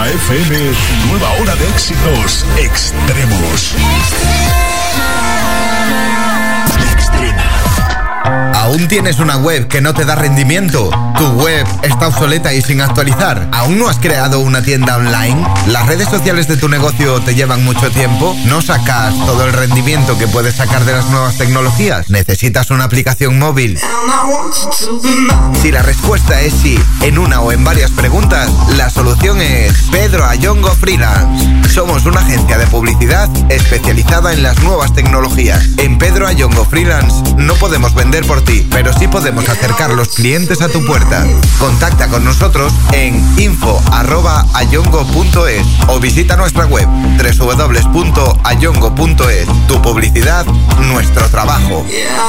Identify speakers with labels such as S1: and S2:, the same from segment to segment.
S1: Extrema FM, nueva hora de éxitos extremos.
S2: ¿Aún tienes una web que no te da rendimiento? ¿Tu web está obsoleta y sin actualizar? ¿Aún no has creado una tienda online? ¿Las redes sociales de tu negocio te llevan mucho tiempo? ¿No sacas todo el rendimiento que puedes sacar de las nuevas tecnologías? ¿Necesitas una aplicación móvil? Si la respuesta es sí, en una o en varias preguntas, la solución es Pedro Ayongo Freelance. Somos una agencia de publicidad especializada en las nuevas tecnologías. En Pedro Ayongo Freelance no podemos vender por ti, pero sí podemos acercar los clientes a tu puerta. Contacta con nosotros en info@ayongo.es o visita nuestra web www.ayongo.es. Tu publicidad, nuestro trabajo.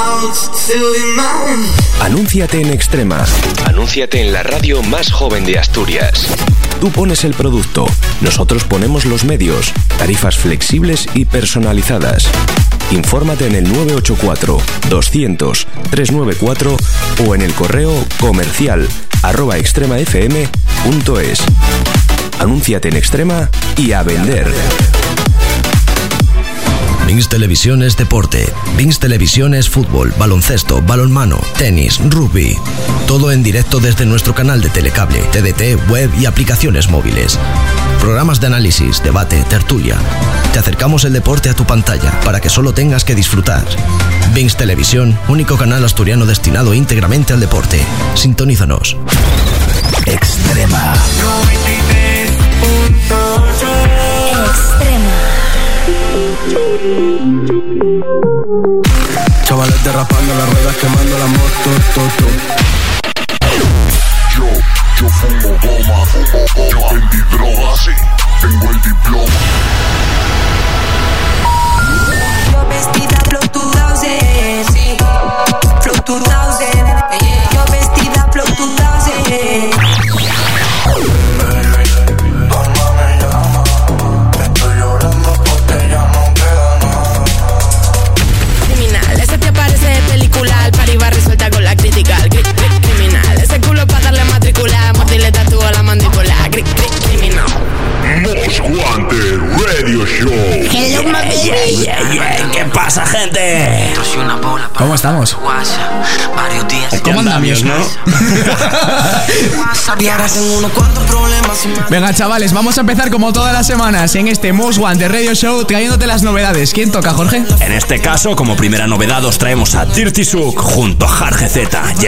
S3: Anúnciate en Extrema. Anúnciate en la radio más joven de Asturias. Tú pones el producto, nosotros ponemos los medios, tarifas flexibles y personalizadas. Infórmate en el 984 200 394 o en el correo comercial @extremafm.es. Anúnciate en Extrema y a vender.
S4: Vinx Televisión es deporte. Vinx Televisión es fútbol, baloncesto, balonmano, tenis, rugby. Todo en directo desde nuestro canal de telecable, TDT, web y aplicaciones móviles. Programas de análisis, debate, tertulia. Te acercamos el deporte a tu pantalla para que solo tengas que disfrutar. Vinx Televisión, único canal asturiano destinado íntegramente al deporte. Sintonízanos.
S5: Extrema.
S6: Chavales derrapando las ruedas, quemando la moto,
S1: Yo fumo goma, yo vendí droga, sí, tengo el diploma.
S7: Yo vestida Flow 2000, sí, Flow 2000, yo vestida Flow 2000.
S8: Al party va resuelta con la crítica. Criminal, ese culo pa' darle matrícula. Mordirle tatúo a la mandíbula. Criminal.
S1: Most Wanted Radio Show.
S5: Hello, my baby. ¿Qué pasa, gente?
S9: ¿Cómo estamos?
S5: ¿Cómo andamos, no?
S9: Venga, chavales, vamos a empezar como todas las semanas en este Most Wanted Radio Show trayéndote las novedades. ¿Quién toca, Jorge?
S5: En este caso, como primera novedad, os traemos a Dirty Sook junto a Jarge Z y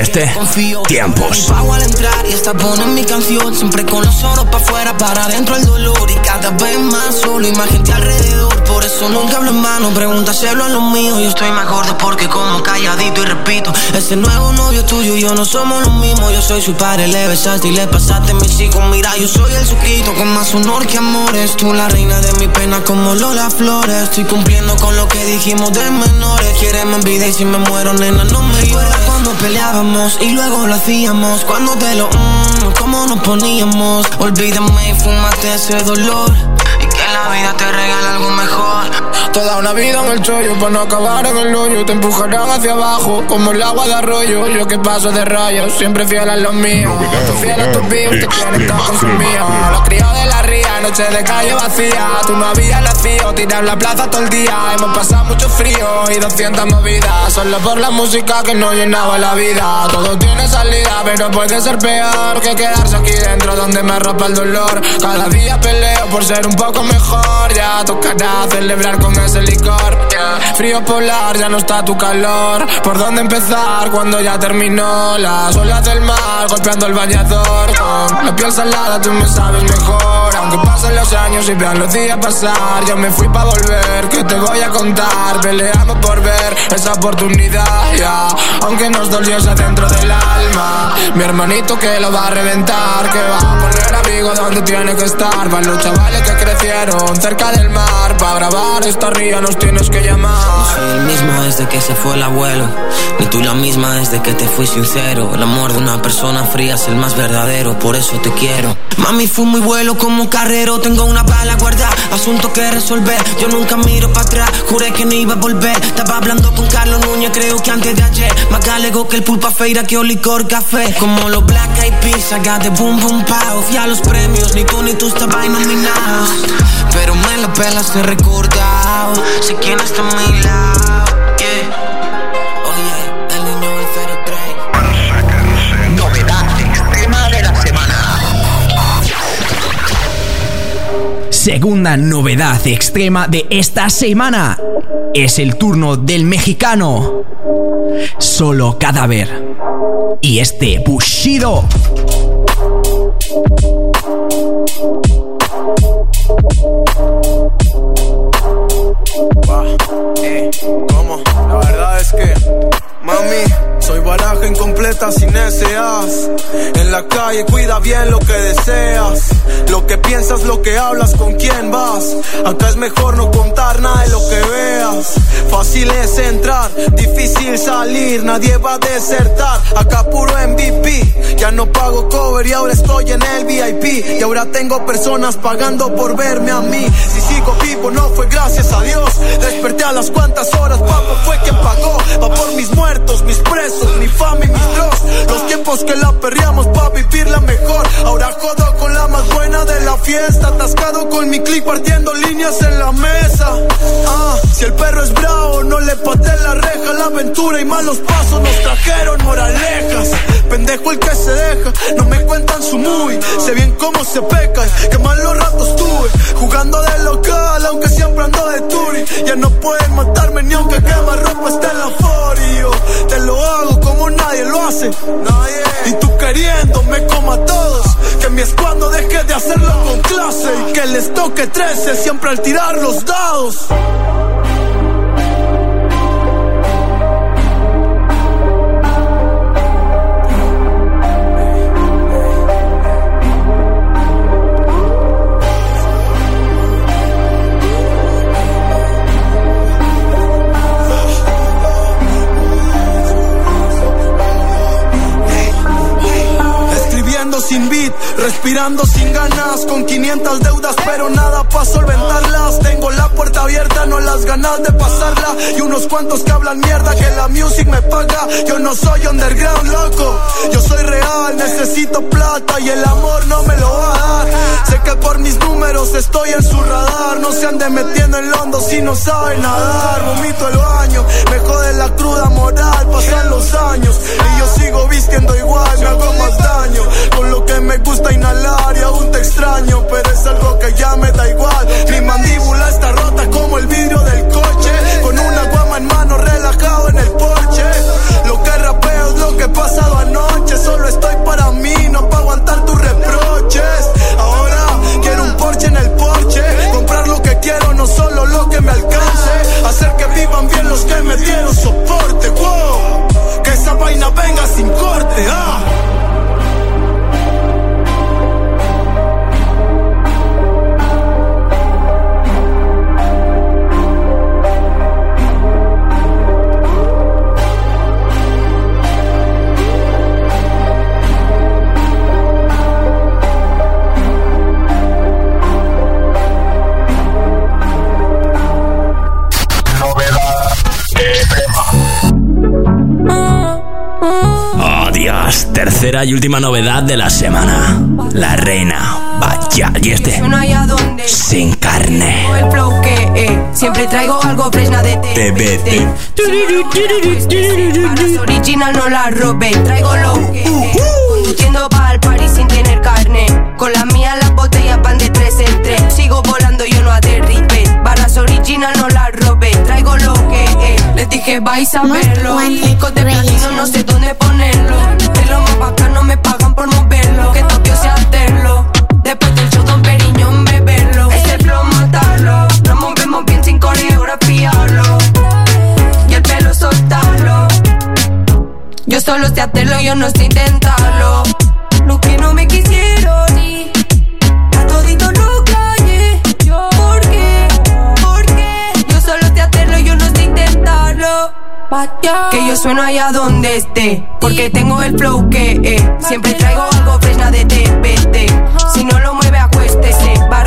S5: Tiempos.
S10: Al entrar y esta pone mi canción, siempre con los oros pa' afuera, para adentro el dolor y cada vez más solo y más gente alrededor. Por eso nunca hablo en mano, pregúntaselo a los míos. Yo estoy más gordo porque como calladito y repito, ese nuevo novio tuyo y yo no somos los mismos. Yo soy su padre, le besaste y le pasaste mis hijos. Mira, yo soy el suquito con más honor que amores. Tú la reina de mi pena como Lola Flores. Estoy cumpliendo con lo que dijimos de menores. Quiéreme en vida y si me muero, nena, no me llores. Cuando peleábamos y luego lo hacíamos, cuando te lo cómo nos poníamos. Olvídame y fúmate ese dolor y que la vida te regala algo mejor.
S6: Toda una vida en el chollo para no acabar en el hoyo. Te empujarán hacia abajo como el agua de arroyo. Yo que paso de rayos, siempre fiel a los míos. Tú fiel a tus vivos, te quieren tan consumido. Los críos de la ría, noche de calle vacía. Tú no habías nacido, tirar la plaza todo el día. Hemos pasado mucho frío y 200 movidas. Solo por la música que nos llenaba la vida. Todo tiene salida, pero puede ser peor que quedarse aquí dentro donde me arropa el dolor. Cada día peleo por ser un poco mejor. Ya tocará celebrar con ese licor, yeah. Frío polar, ya no está tu calor. ¿Por dónde empezar cuando ya terminó? Las olas del mar golpeando el bañador. Con la piel salada tú me sabes mejor. Aunque pasen los años y vean los días pasar, yo me fui pa' volver, ¿qué te voy a contar? Peleamos por ver esa oportunidad, yeah. Aunque nos dolió esa dentro del alma. Mi hermanito que lo va a reventar, que va a poner abrigo donde tiene que estar. Para los chavales que crecieron cerca del mar, para grabar esta ría nos tienes que llamar.
S10: No soy el mismo desde que se fue el abuelo, ni tú la misma desde que te fui sincero. El amor de una persona fría es el más verdadero, por eso te quiero. Mami, fui muy vuelo como Carlos Barrero, tengo una bala guardada, asunto que resolver. Yo nunca miro para atrás, juré que no iba a volver. Estaba hablando con Carlos Núñez, creo que antes de ayer. Más galego que el pulpa feira que o licor café. Como los Black Eyed Peas, I got the boom boom pow. Fui a los premios, ni tú estabas nominados. Pero me la pelas he recordado. Sé quién está a mi lado, yeah. Oye, el niño del 03.
S2: Novedad extrema de la semana.
S9: Segunda novedad extrema de esta semana. Es el turno del mexicano Solo Cadáver y este Bushido.
S11: ¿Cómo? La verdad es que, mami, soy baraja incompleta sin SAs. En la calle cuida bien lo que deseas. Lo que piensas, lo que hablas, con quién vas. Acá es mejor no contar nada de lo que veas. Fácil es entrar, difícil salir. Nadie va a desertar, acá puro MVP. Ya no pago cover y ahora estoy en el VIP. Y ahora tengo personas pagando por verme a mí. Si sigo vivo no fue gracias a Dios. Desperté a las cuantas horas, papo fue quien pagó. Va por mis muertos, mis presos, mi fama y mis bros. Los tiempos que la perreamos pa' vivirla mejor. Ahora jodo con la más buena de la fiesta. Atascado con mi click partiendo líneas en la mesa. Si el perro es bravo no le pateé la reja. La aventura y malos pasos nos trajeron moralejas. Pendejo el que se deja, no me cuentan su movie. Sé bien cómo se peca y qué malos ratos tuve. Jugando de local aunque siempre ando de turi. Ya no pueden matarme ni aunque quema ropa esté en la forio. Te lo hago como nadie lo hace. Y tú queriéndome como a todos. Que mi squad no deje de hacerlo con clase. Y que les toque 13 siempre al tirar los dados. Sin beat, respirando sin ganas, con 500 deudas pero nada pa' solventarlas. Tengo la puerta abierta, no las ganas de pasarla. Y unos cuantos que hablan mierda que la music me paga. Yo no soy underground, loco, yo soy real, necesito plata y el amor no me lo va a dar. Sé que por mis números estoy en su radar. No se ande metiendo en londo si no saben nadar. Vomito el baño, me jode la cruda moral. Pasan los años y yo sigo vistiendo igual. Me hago más daño con lo que me gusta inhalar y aún te extraño, pero es algo que ya me da igual. Mi mandíbula está rota como el vidrio del coche, con una guama en mano relajado en el porche. Lo que rapeo es lo que he pasado anoche. Solo estoy para mí, no pa' aguantar tus reproches. Ahora quiero un Porsche en el porche, comprar lo que quiero, no solo lo que me alcance. Hacer que vivan bien los que me dieron soporte. Wow, que esa vaina venga sin corte.
S5: Tercera y última novedad de la semana. La reina, vaya, y este sin carne.
S7: El flow que siempre traigo algo fresna de TBT. Para original no la robé. Traigo lo que conduciendo pa' el party sin tener carne. Con la mía las botellas van de 3 en 3. Sigo volando, yo no aterripé. Barras original no la robé. Traigo lo que les dije vais a verlo. Discos de platino no sé dónde ponerlo. De lo más bacano me pagan por moverlo. Que Tokio sea hacerlo. Después del show Don Periñón beberlo. Ese flow matarlo. Nos movemos bien sin coreografiarlo. Y el pelo soltarlo. Yo solo sé hacerlo, yo no sé intentarlo. Lo que no me quisieron y a todito lo callé. ¿Por qué? Porque yo solo sé hacerlo, yo no sé intentarlo. Que yo sueno allá donde esté, porque tengo el flow que siempre traigo algo fresna de TBT. Si no lo mueve acuéstese.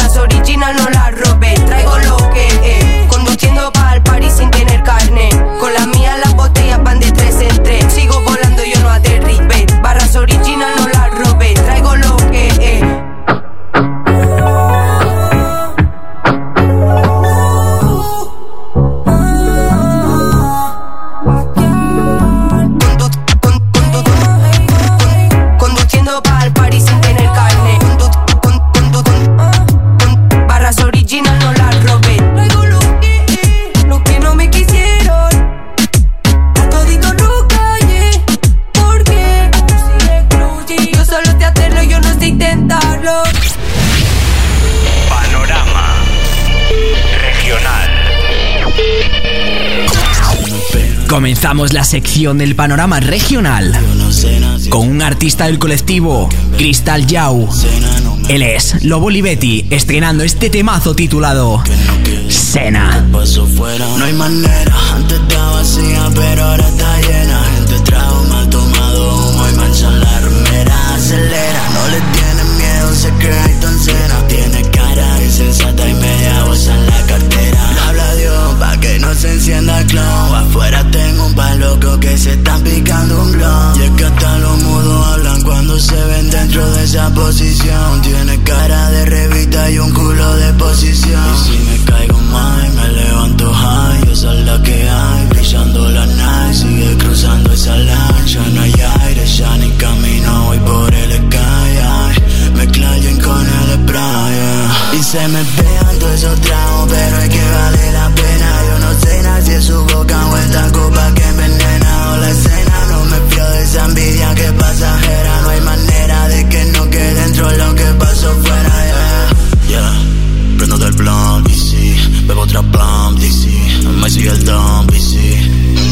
S9: Comenzamos la sección del panorama regional con un artista del colectivo, Cristal Yau. Él es Lobo Olivetti, estrenando este temazo titulado Cena.
S10: No hay manera, antes estaba vacía, pero ahora está llena. Gente trago mal tomado, humo y manchan la remera. Acelera, no le tienen miedo, se cree tan cena. Tiene cara insensata y media bolsa en la cartera. Le habla a Dios pa' que no se encienda el clon. Afuera tengo un par loco que se están picando un blon. Y es que hasta los mudos hablan cuando se ven dentro de esa posición. Tiene cara de revista y un culo de posición. Y si me caigo mal, me levanto high. Esa es la que hay, brillando la night. Sigue cruzando esa line. Ya no hay aire, ya ni camino, voy por el sky. Mezcla gin con el spray, Y se me pegan todos esos tragos, pero es que vale la pena. Yo no sé nada si es su boca o esta copa que envenena o la escena. No me fío de esa envidia que es pasajera. No hay manera de que no quede dentro lo que pasó fuera, prendo del blunt, DC. Bebo otra plum, DC. Me sigue el dump, DC.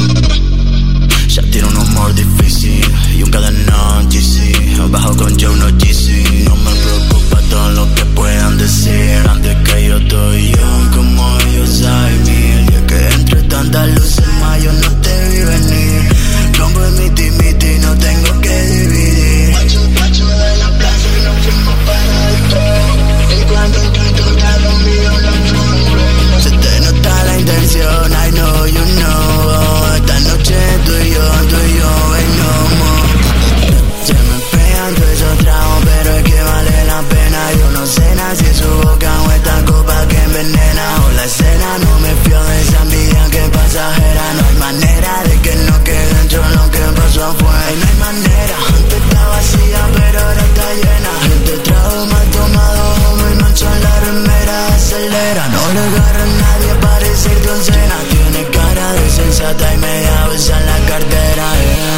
S10: Ya tiene un humor difícil y un cadenón, GC. Bajo con Joe, no GC. No me preocupa todo lo que puedan decir. Antes que yo estoy yo, como ellos hay mil. Y es que entre tantas luces más yo no te vi venir. Rompo en miti, no tengo que dividir. Macho de la plaza y nos fuimos para después. En cuanto ya lo mío no se te nota la intención, I know you know. Esta noche tú y yo, ven no more. Se me pegan todos esos tragos, pero es que vale la pena. Yo no sé nada si es su boca o esta copa que envenena o la escena. No me fío de esa envidia que es pasajera. No hay manera de que no quede dentro lo que pasó afuera. No hay manera, antes estaba vacía, pero ahora está llena. Gente trago mal tomado, humo y mancha en la remera. Acelera, no le agarra a nadie, parece John Cena. Tiene cara de sensata y media bolsa en la cartera,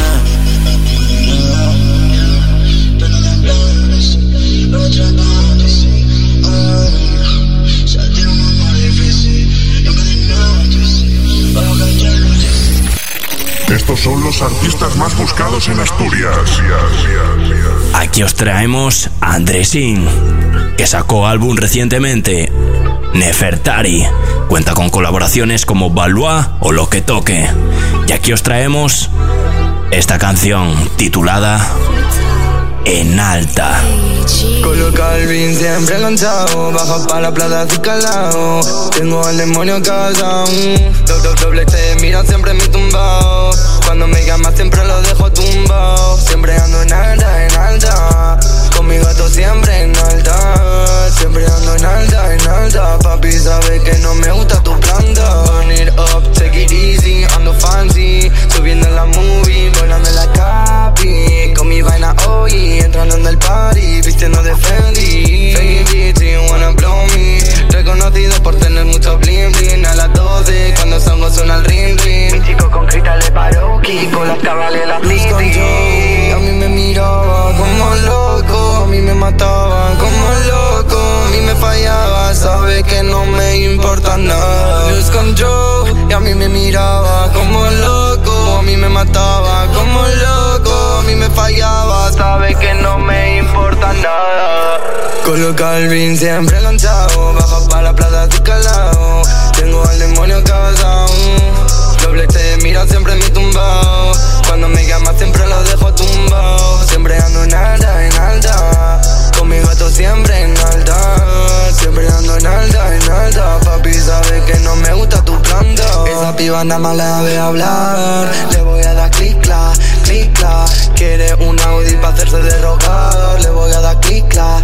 S1: Estos son los artistas más buscados en Asturias.
S5: Aquí os traemos a Andresín, que sacó álbum recientemente. Nefertari cuenta con colaboraciones como Valois o Lo que toque. Y aquí os traemos esta canción titulada En alta.
S12: Colo Calvin siempre lanzado, baja pa' la plata así calado. Tengo al demonio casado. Doble te mira siempre en mi tumbao. Cuando me llamas siempre lo dejo tumbao. Siempre ando en alta. Con mi gato siempre en alta. Siempre ando en alta. Papi sabe que no me gusta tu planta. Burn it up, take it easy. Ando fancy, subiendo la movie, volando en la capi. Con mi vaina hoy, entrando en el party, vistiendo de Fendi. Fake it, wanna blow me. Reconocido por tener mucho bling bling. A las 12, cuando salgo suena el ring ring. Mi chico con cristales Baroque, con las cabales las Lizzy. A mí me miraba como loco, a mí me mataba como loco, a mí me fallaba, sabe que no me importa nada. Lose control, y a mí me miraba como loco, a mí me mataba como loco, a mí me fallaba, sabe que no me importa nada. Colo Calvin siempre lanzado, baja pa' la plata así calado. Tengo al demonio casado. Doble te mira siempre en mi tumbao. Cuando me llamas siempre lo dejo tumbao. Siempre ando en alta. Con mi gato siempre en alta. Siempre ando en alta. Papi sabe que no me gusta tu planta. Esa piba nada más la ve hablar. Le voy a dar clic-clac. Quiere un Audi pa' hacerse de rogar. Le voy a dar clic-clac.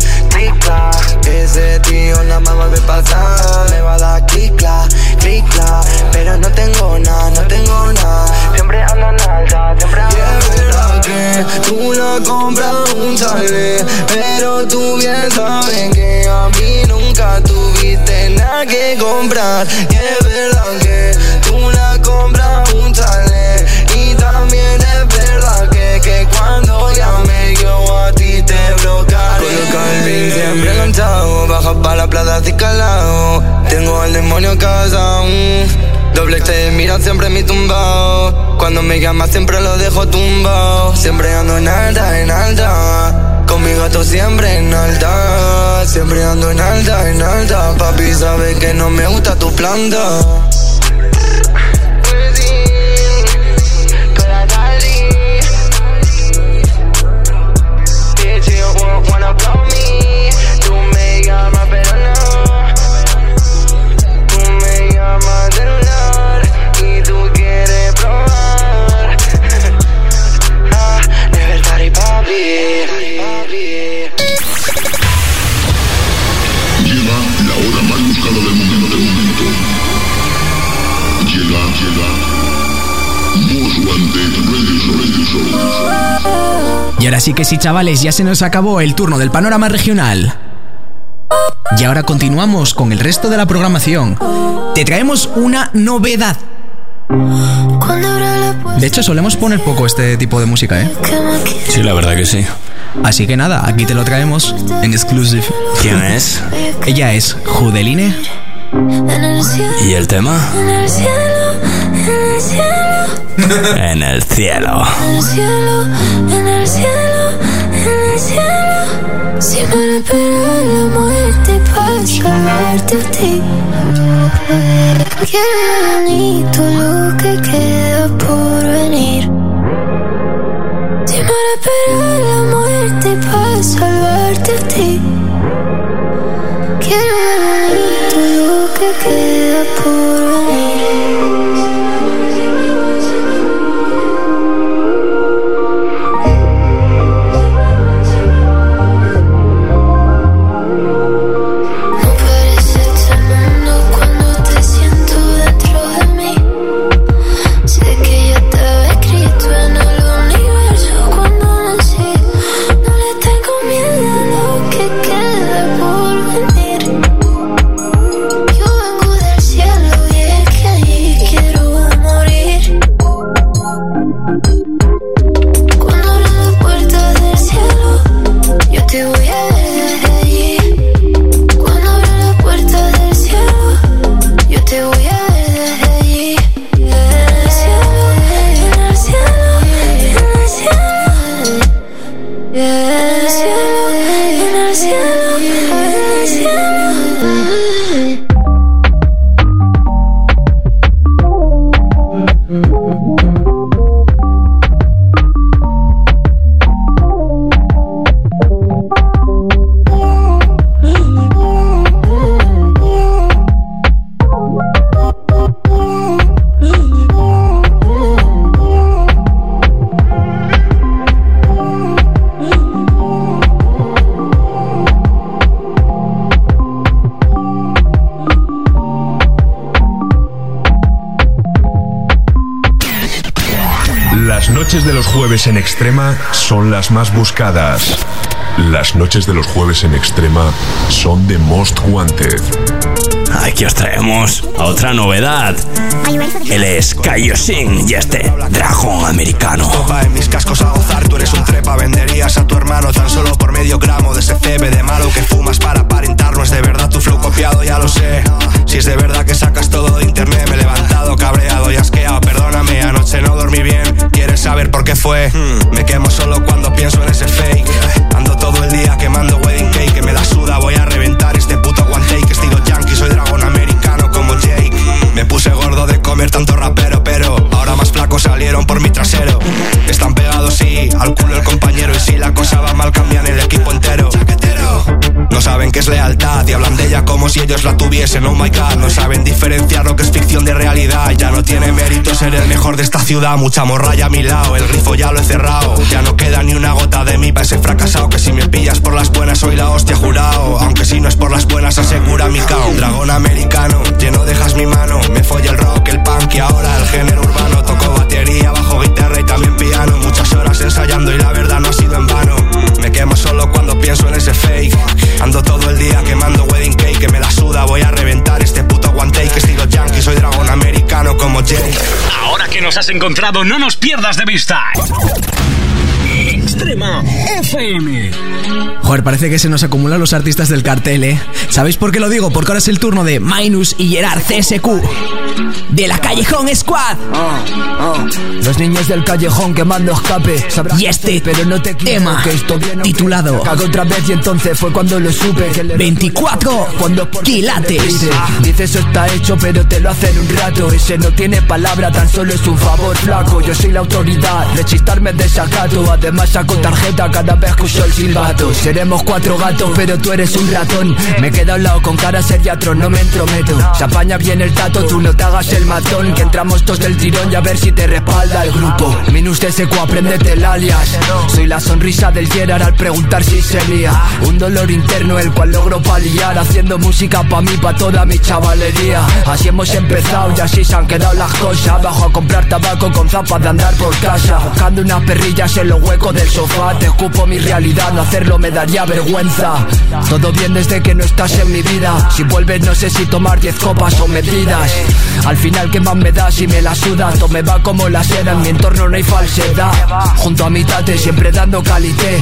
S12: Ese tío nada más va a ver pasar. Me va a dar clic-clac. Pero no tengo nada. Siempre ando en alta. Y es verdad que tú la compras un chale, pero tú bien sabes que a mí nunca tuviste nada que comprar. Y es verdad que tú la compras un chale, y también es verdad que cuando llame yo a ti te bloquearé. Colo Calvin siempre lanzado, baja pa' la plata así calado. Tengo al demonio casado. Doble te mira siempre en mi tumbao. Cuando me llama siempre lo dejo tumbao. Siempre ando en alta, en alta. Con mi gato siempre en alta. Siempre ando en alta, en alta. Papi sabe que no me gusta tu planta.
S9: Y ahora sí que sí, chavales, ya se nos acabó el turno del panorama regional. Y ahora continuamos con el resto de la programación. Te traemos una novedad. De hecho, solemos poner poco este tipo de música, ¿eh?
S5: Sí, la verdad que sí.
S9: Así que nada, aquí te lo traemos en exclusive.
S5: ¿Quién es?
S9: Ella es Judeline.
S5: ¿Y el tema? En el cielo.
S10: En el cielo, en el cielo. Si me espera la muerte para salvarte a ti. Qué bonito lo que queda por venir. Si me espera la muerte para salvarte a ti. Qué bonito lo que queda por venir.
S13: De los jueves en Extrema son las más buscadas. Las noches de los jueves en Extrema son The Most Wanted.
S5: Aquí os traemos otra novedad. Él es Kaioshin y este dragón americano.
S14: Topa en mis cascos a gozar, tú eres un trepa. Venderías a tu hermano tan solo por medio gramo de ese CBD malo que fumas para aparentar. No es de verdad tu flow copiado, ya lo sé. Si es de verdad que sacas todo de internet, me he levantado cabreado y asqueado. Perdóname, anoche no dormí bien. ¿Quieres saber por qué fue? Me quemo solo cuando pienso en ese fake. Ando todo el día quemando wedding cake, que me la suda, voy a reventar este puto one take. Estilo yankee, soy dragón americano como Jake. Me puse gordo de comer tanto rapero, pero ahora más flacos salieron por mi trasero. Están pegados, sí, al culo el compañero. Y si la cosa va mal, cambian el equipo entero. No saben qué es lealtad y hablan de ella como si ellos la tuviesen, oh my god. No saben diferenciar lo que es ficción de realidad. Ya no tiene mérito ser el mejor de esta ciudad. Mucha morralla a mi lado, el grifo ya lo he cerrado. Ya no queda ni una gota de mí pa' ese fracasado. Que si me pillas por las buenas soy la hostia, jurado. Aunque si no es por las buenas asegura mi cao. Dragón americano, lleno dejas mi mano. Me folla el rock, el punk y ahora el género urbano. Toco batería, bajo guitarra y también piano. Muchas horas ensayando y la verdad no ha sido en vano. Me quemo solo cuando pienso en ese fake. Ando todo el día quemando wedding cake, que me la suda, voy a reventar este puto one take. Estilo yankee, soy dragón americano como Jake.
S15: Ahora que nos has encontrado, no nos pierdas de vista.
S9: Extrema FM. Joder, parece que se nos acumulan los artistas del cartel, ¿eh? ¿Sabéis por qué lo digo? Porque ahora es el turno de Minus y Gerard CSQ de la Callejón Squad.
S15: Los niños del callejón quemando escape.
S9: Y este
S15: pero no te
S9: tema
S15: que esto viene
S9: titulado
S15: cago otra vez y entonces fue cuando lo supe que
S9: 24 quilates.
S15: Dice eso está hecho pero te lo hace en un rato. Ese no tiene palabra, tan solo es un favor flaco. Yo soy la autoridad, de chistarme desacato. Además saco tarjeta cada vez que uso el silbato. Seremos 4 gatos pero tú eres un ratón. Me he quedado al lado con cara seriatro, no me entrometo. Se apaña bien el tato, tú no te hagas el matón. Que entramos todos del tirón y a ver si te respalda el grupo. Minus TSQ, apréndete el alias. Soy la sonrisa del Gerard al preguntar si se lía. Un dolor interno el cual logro paliar, haciendo música pa' mí, pa' toda mi chavalería. Así hemos empezado y así se han quedado las cosas. Bajo a comprar tabaco con zapas de andar por casa, buscando unas perrillas en los huecos del sofá. Te escupo mi realidad, no hacerlo me daría vergüenza. Todo bien desde que no estás en mi vida. Si vuelves no sé si tomar 10 copas o medidas. Al final qué más me da si me la sudas. Todo me va como la seda, en mi entorno no hay falsedad. Junto a mi tate siempre dando calité.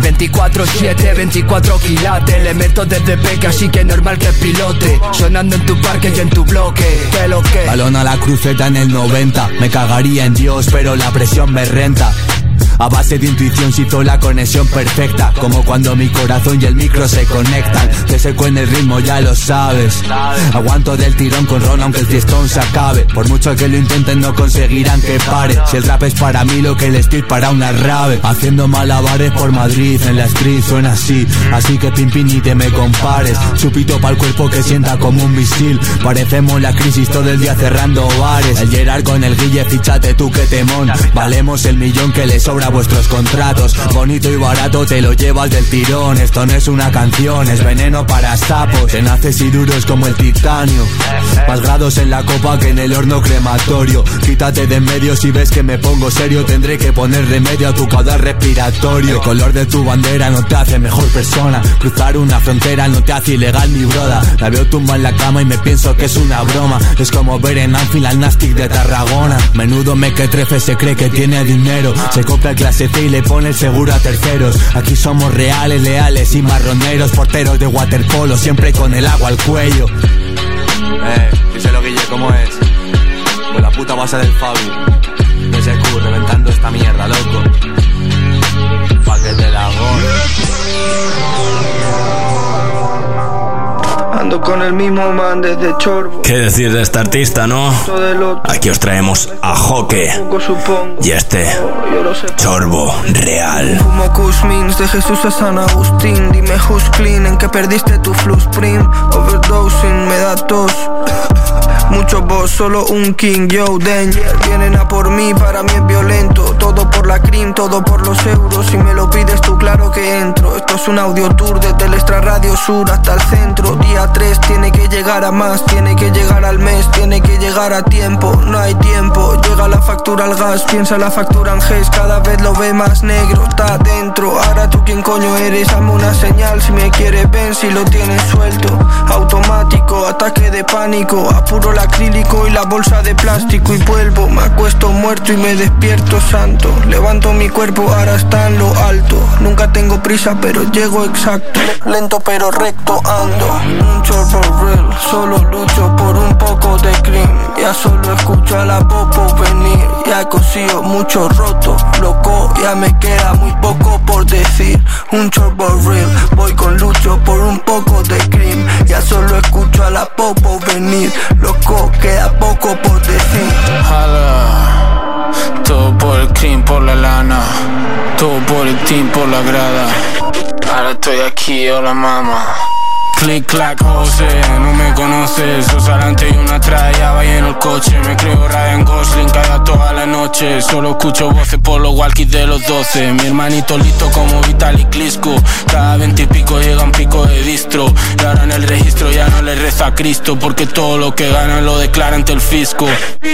S15: 24/7, 24 quilates. Le meto desde peque así que normal que pilote. Sonando en tu parque y en tu bloque. ¿Qué lo que?
S16: Balón a la cruceta en el 90. Me cagaría en Dios pero la presión me renta. A base de intuición se hizo la conexión perfecta. Como cuando mi corazón y el micro se conectan. Te seco en el ritmo, ya lo sabes. Aguanto del tirón con ron aunque el fiestón se acabe. Por mucho que lo intenten no conseguirán que pare. Si el rap es para mí lo que el street para una rave. Haciendo malabares por Madrid, en la street suena así. Así que pim pim ni te me compares. Chupito pa'l cuerpo que sienta como un misil. Parecemos la crisis todo el día cerrando bares. El Gerard con el Guille, fíchate tú que temón. Valemos el millón que le sobra a vuestros contratos. Bonito y barato te lo llevas del tirón. Esto no es una canción, es veneno para sapos. Tenaces y duros como el titanio. Más grados en la copa que en el horno crematorio. Quítate de en medio si ves que me pongo serio. Tendré que poner remedio a tu caudal respiratorio. El color de tu bandera no te hace mejor persona. Cruzar una frontera no te hace ilegal mi broda. La veo tumba en la cama y me pienso que es una broma. Es como ver en Anfield al Nastic de Tarragona. Menudo mequetrefe se cree que tiene dinero. Se compra el clase C y le pone el seguro a terceros. Aquí somos reales, leales y marroneros. Porteros de waterpolo, siempre con el agua al cuello. Díselo Guille, ¿cómo es? Pues la puta base del Fabi. TSQ, reventando esta mierda, loco. Pa' que te la
S17: Ando con el mismo man desde Chorbo.
S5: ¿Qué decir de este artista, no? Aquí os traemos a Joque. Y este, Chorbo Real.
S17: Fumo Kushmins de Jesús a San Agustín. Dime who's clean, en que perdiste tu flu sprint. Overdosing, me da tos. Mucho boss, solo un king, yo, danger. Vienen a por mí, para mí es violento. Todo por la cream, todo por los euros. Si me lo pides tú, claro que entro. Esto es un audio tour desde el extra radio sur hasta el centro. Día 3 tiene que llegar a más, tiene que llegar al mes, tiene que llegar a tiempo. No hay tiempo, llega la factura al gas, piensa la factura en GES, cada vez lo ve más negro, está dentro. Ahora tú quién coño eres, dame una señal, si me quieres ven, si lo tienes suelto. Automático, ataque de pánico, apuro el acrílico y la bolsa de plástico y vuelvo. Me acuesto muerto y me despierto santo. Levanto mi cuerpo, ahora está en lo alto. Nunca tengo prisa pero llego exacto. Lento pero recto ando. Un chorbo real, solo lucho por un poco de cream. Ya solo escucho a la popo venir. Ya he cosido mucho roto, loco, ya me queda muy poco por decir. Un chorbo real, voy con lucho por un poco de cream. Ya solo escucho a la popo venir. Loco, queda poco por decir.
S18: Jala, todo por el cream, por la lana. Todo por el team, por la grada. Ahora estoy aquí, hola mamá. Click, clack, José, no me conoces. Dos adelante y una atrás, ya va lleno el coche. Me creo Ryan Gosling cada toda la noche. Solo escucho voces por los walkies de los 12. Mi hermanito listo como Vitalik Klitschko. Cada 20 y pico llega un pico de distro. Y ahora en el registro ya no le reza a Cristo, porque todo lo que ganan lo declara ante el fisco.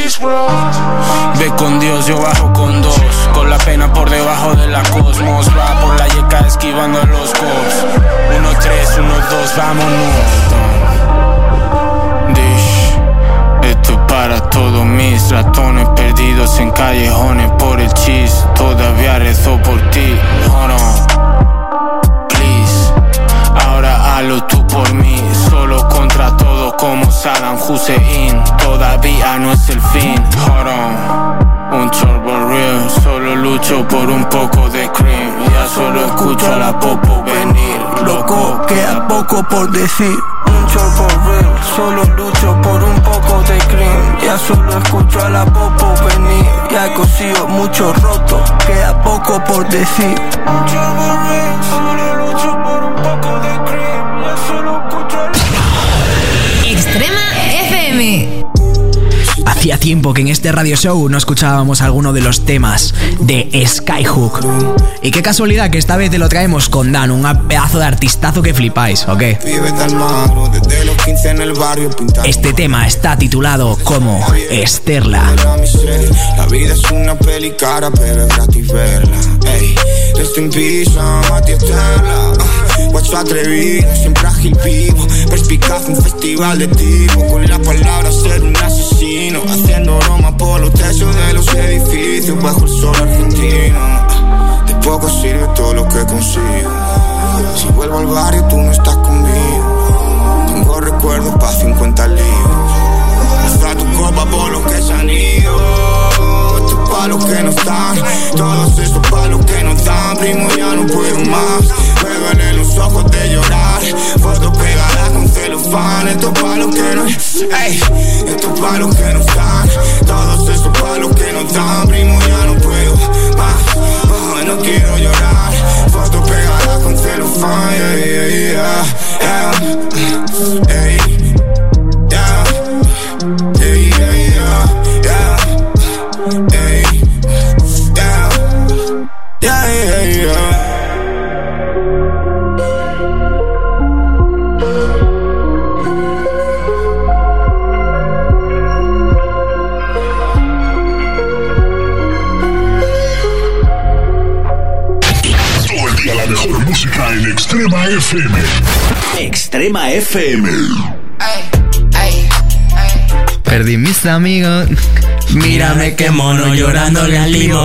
S18: Ve con Dios, yo bajo con dos. Con la pena por debajo de la cosmos. Va por la yeca esquivando a los cops. 1, 3, 1, 2, vámonos. Dish, esto para todo mi mis ratones perdidos en callejones por el cheese. Todavía rezo por ti, hold on, please. Ahora hazlo tú por mí, solo contra todo como Saddam Hussein. Todavía no es el fin, hold on. Un chorbo real, solo lucho por un poco de cream. Ya solo escucho a la popo venir,
S17: loco, queda poco por decir. Un chorbo real, solo lucho por un poco de cream. Ya solo escucho a la popo venir. Ya he cosido mucho roto, queda poco por decir. Un chorbo real, solo lucho por un poco de cream. Ya solo escucho a la...
S9: Extrema FM. Hacía tiempo que en este radio show no escuchábamos alguno de los temas de Skyhook. Y qué casualidad que esta vez te lo traemos con Dan, un pedazo de artistazo que flipáis, ¿ok? Este tema está titulado como Esterla.
S19: La vida es una peli cara, pero es gratis verla. Ey, rest in peace, Mati Esterla. Guacho atrevido, siempre ágil vivo. Perspicaz, un festival de tipo. Con la palabra ser un asesino. Haciendo broma por los techos de los edificios. Bajo el sol argentino. De poco sirve todo lo que consigo. Si vuelvo al barrio tú no estás conmigo. Tengo recuerdos pa' 50 libros. Está tu copa por los que se han ido. Estos palos que no están. Todos estos palos que no dan. Primo, ya no puedo más. Me duelen los ojos de llorar. Fotos pegadas con celofán. Estos palos que no... Ey, estos palos que no están. Todos estos palos que no dan. Primo, ya no puedo más. Oh, no quiero llorar. Fotos pegadas con celofán. Yeah, yeah, yeah, yeah. Ey.
S1: En Extrema FM.
S3: Extrema FM.
S20: Perdí mis amigos.
S9: Mírame qué mono llorándole al limo.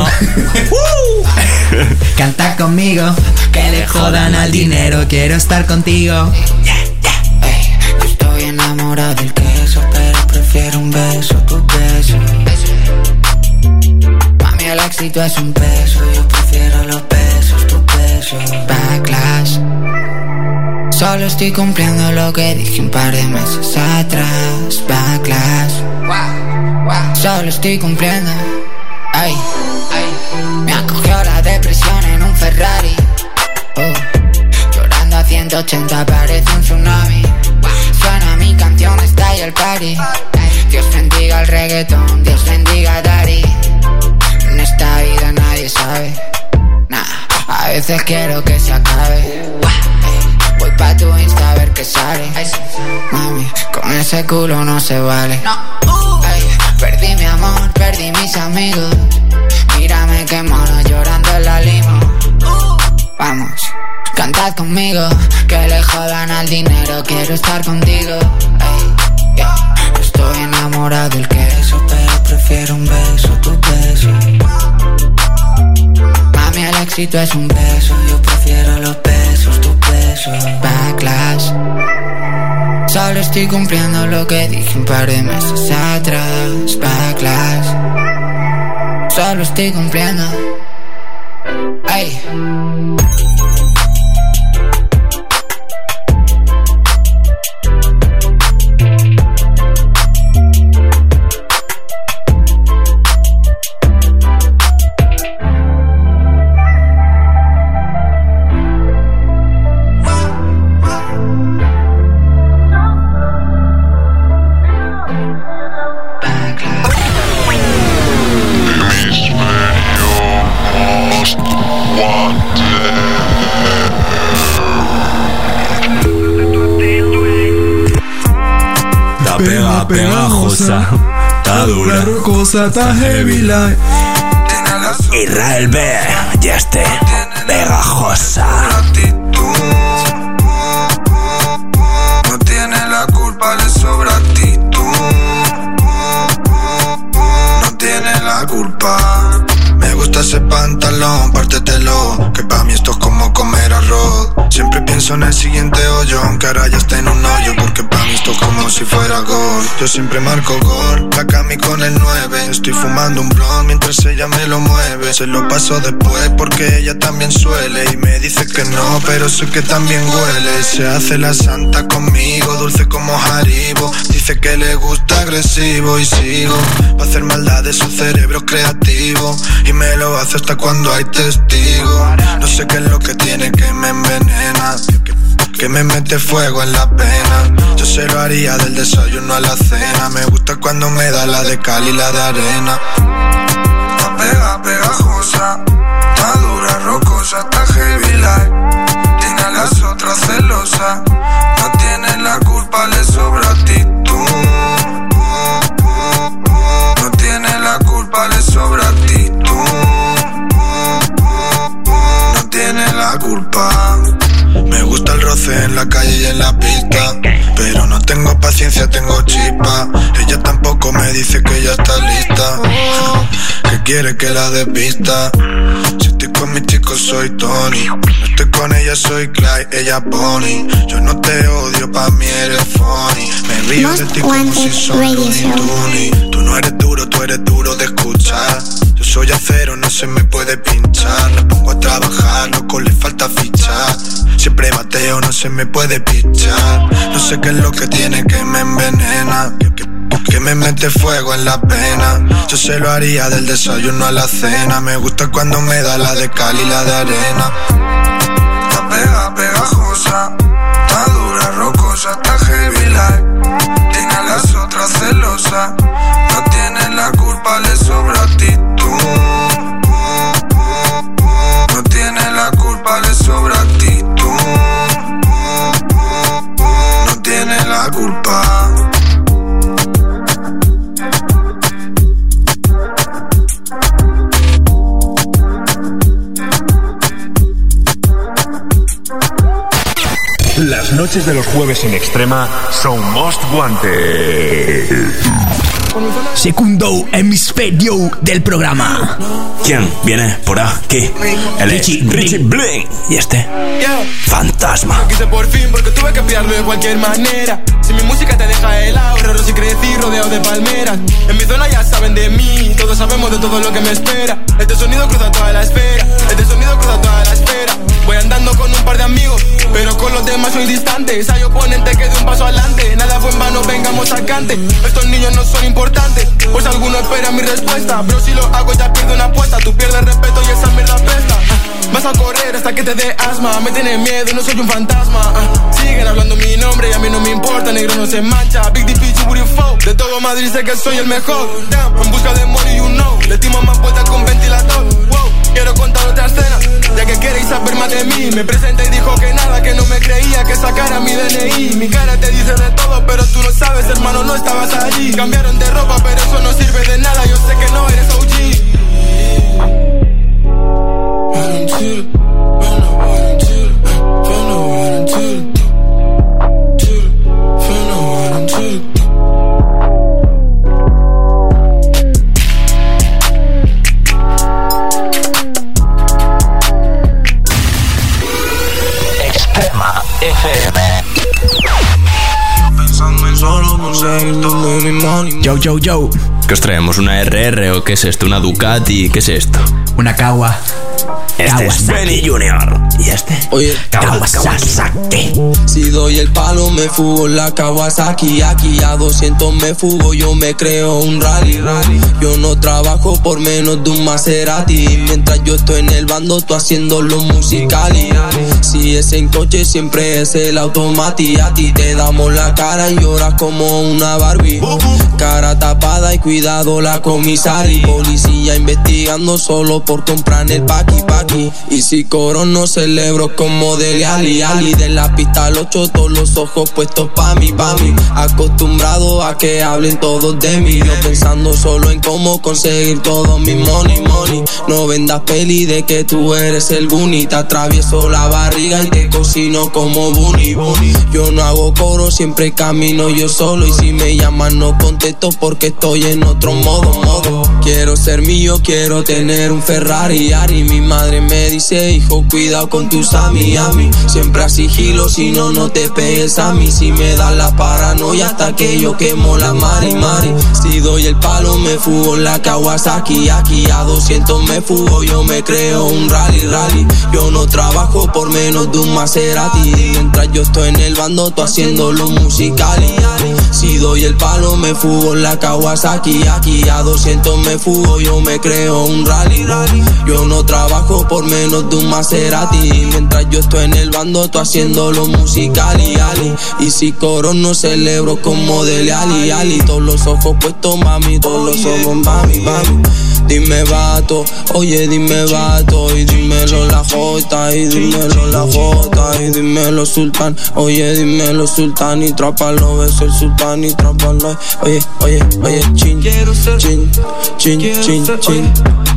S20: Canta conmigo, que le jodan al dinero. Quiero estar contigo.
S10: Yo estoy enamorado del queso, pero prefiero un beso, tu beso. Mami, el éxito es un peso. Yo prefiero los besos, tu beso. Backlash. Solo estoy cumpliendo lo que dije un par de meses atrás. Backlash. Solo estoy cumpliendo. Ay. Me acogió la depresión en un Ferrari. Llorando a 180 parece un tsunami. Suena mi canción, está y el party. Dios bendiga el reggaetón, Dios bendiga a Daddy. En esta vida nadie sabe. A veces quiero que se acabe. Voy pa' tu Insta a ver qué sale. Mami, con ese culo no se vale. Perdí mi amor, perdí mis amigos. Mírame qué mono llorando en la limo. Vamos, cantad conmigo, que le jodan al dinero. Quiero estar contigo. Estoy enamorado del queso, pero prefiero un beso, tu beso. Mami, el éxito es un beso. Yo prefiero los besos, tu beso. Backlash. Solo estoy cumpliendo lo que dije un par de meses atrás. Backlash. Solo estoy cumpliendo. Ay.
S5: Pegajosa, está dura,
S20: cosa, está heavy like.
S5: Israel B, ya esté pegajosa.
S19: No tiene la culpa, le sobra actitud. beso en el siguiente hoyo, aunque ahora ya esté en un hoyo, porque pa' mí esto como si fuera gol. Yo siempre marco gol, la Cami con el 9. Estoy fumando un blond mientras ella me lo mueve. Se lo paso después porque ella también suele, y me dice que no, pero sé que también huele. Se hace la santa conmigo, dulce como Haribo. Dice que le gusta agresivo y sigo pa' hacer maldades, su cerebro creativo, y me lo hace hasta cuando hay testigos. No sé qué es lo que tiene que me envenena, que me mete fuego en la pena. Yo se lo haría del desayuno a la cena. Me gusta cuando me da la de cal y la de arena. Está pegajosa, está dura, rocosa, está heavy light. Tiene a las otras celosas, no tiene la culpa, le sobra actitud. No tiene la culpa, le sobra actitud. No tiene la culpa. Me gusta el roce en la calle y en la pista, pero no tengo paciencia, tengo chispa. Ella tampoco me dice que ya está lista, que quiere que la despista. Si estoy con mis chicos soy Tony, no estoy con ella soy Clyde, ella Bonnie. Yo no te odio, pa' mí eres funny. Me río de ti como si son Looney Tunes. Tú no eres duro, tú eres duro de escuchar. Yo soy acero, no se me puede pinchar. La pongo a trabajar, loco, le falta fichar. Siempre bateo, no se me puede pichar. No sé qué es lo que tiene que me envenena, que me mete fuego en la pena. Yo se lo haría del desayuno a la cena. Me gusta cuando me da la de cal y la de arena. Está pegajosa, está dura, rocosa, está heavy light. Tiene a las otras celosas, no tiene la culpa, le sobra actitud. No tiene la culpa, le sobra actitud. No tiene la culpa.
S13: Las noches de los jueves en Extrema son Most Wanted.
S9: Segundo hemisferio del programa.
S5: ¿Quién viene por aquí? El Richie Bling. ¿Y este? Fantasma.
S11: Lo quise por fin porque tuve que pillarlo de cualquier manera. Si mi música te deja helado, raro si crecí rodeado de palmeras. En mi zona ya saben de mí, todos sabemos de todo lo que me espera. Este sonido cruza toda la esfera, este sonido cruza toda la esfera. Voy andando con un par de amigos, pero con los demás soy distante. Hay oponente que de un paso adelante, nada fue en vano, vengamos al cante. Estos niños no son importantes, pues algunos esperan mi respuesta. Pero si lo hago ya pierdo una apuesta, tú pierdes respeto y esa mierda presta. Vas a correr hasta que te dé asma, me tiene miedo, no soy un fantasma. Siguen hablando mi nombre y a mí no me importa, negro no se mancha. Big Difficult, what you fall. De todo Madrid sé que soy el mejor. Damn, en busca de money, you know. Le timo más vueltas con ventilador. Wow, quiero contar otra escena, ya que queréis saber más de mí. Me presenté y dijo que nada, que no me creía, que sacara mi DNI. Mi cara te dice de todo, pero tú lo sabes, hermano, no estabas allí. Cambiaron de ropa, pero eso no sirve de nada, yo sé que no eres OG.
S3: Extrema FM.
S9: Yo.
S5: ¿Qué os traemos? ¿Una RR o qué es esto? ¿Una Ducati? ¿Qué es esto?
S9: Una Kawa.
S5: Este es Benny Junior. ¿Y este?
S10: Oye,
S9: Kawasaki.
S10: Si doy el palo me fugo la Kawasaki. Aquí a 200 me fugo, yo me creo un rally. Yo no trabajo por menos de un Maserati. Mientras yo estoy en el bando, tú haciendo lo musical. Si es en coche siempre es el Automati. A ti te damos la cara y lloras como una Barbie. Cara tapada y cuidado la comisaria. Policía investigando solo por comprar el paqui. Y si coro no celebro como Dele Ali. De la pista al 8 todos los ojos puestos pa' mí. Acostumbrado a que hablen todos de mí. Yo pensando solo en cómo conseguir todo mi money. No vendas peli de que tú eres el Bunny. Te atravieso la barriga y te cocino como Bunny. Yo no hago coro, siempre camino yo solo. Y si me llaman no contesto, contesto porque estoy en otro modo. Quiero ser mío, quiero tener un Ferrari. Mi madre me dice, hijo, cuidado con tus ami. Siempre a sigilo, si no, no te pegues a mí. Si me da la paranoia hasta que yo quemo la mari. Si doy el palo, me fugo en la Kawasaki. Aquí a 200 me fugo, yo me creo un rally. Yo no trabajo por menos de un Maserati. Mientras yo estoy en el bando, tú haciendo lo musical. Si doy el palo, me fugo en la Kawasaki. Aquí a 200 me fugo, yo me creo un rally. Yo no trabajo por menos de un Maserati. Mientras yo estoy en el bando, tú haciendo lo musical. Y si coro no celebro como Dele Ali. Todos los ojos puestos, mami, todos los ojos, mami. Dime vato, oye dime vato. Y dímelo la Jota, y dímelo la Jota. Y dímelo sultán, oye dímelo sultán. Y trápalo, beso el sultán y trápalo. Oye, chin, chin, chin, chin, chin.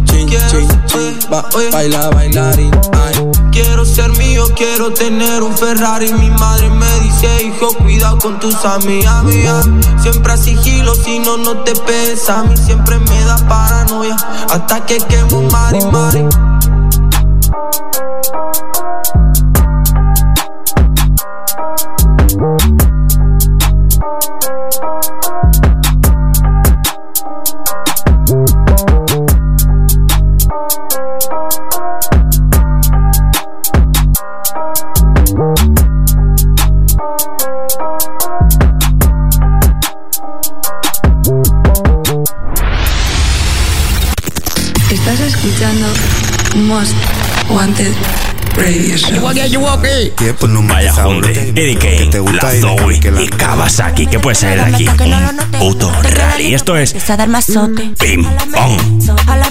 S10: Baila, bailarín. Quiero ser mío, quiero tener un Ferrari. Mi madre me dice, hijo, cuidado con tus amigas. Siempre a sigilo, si no, no te pesa. A mí siempre me da paranoia hasta que quemo un mari.
S21: Estás escuchando Most Wanted Radio Show.
S5: Pues no vaya jonte, Eddie Kane, la Zoe y Kawasaki. ¿Qué puede salir de aquí? Un puto rally. Esto es Pim Pong.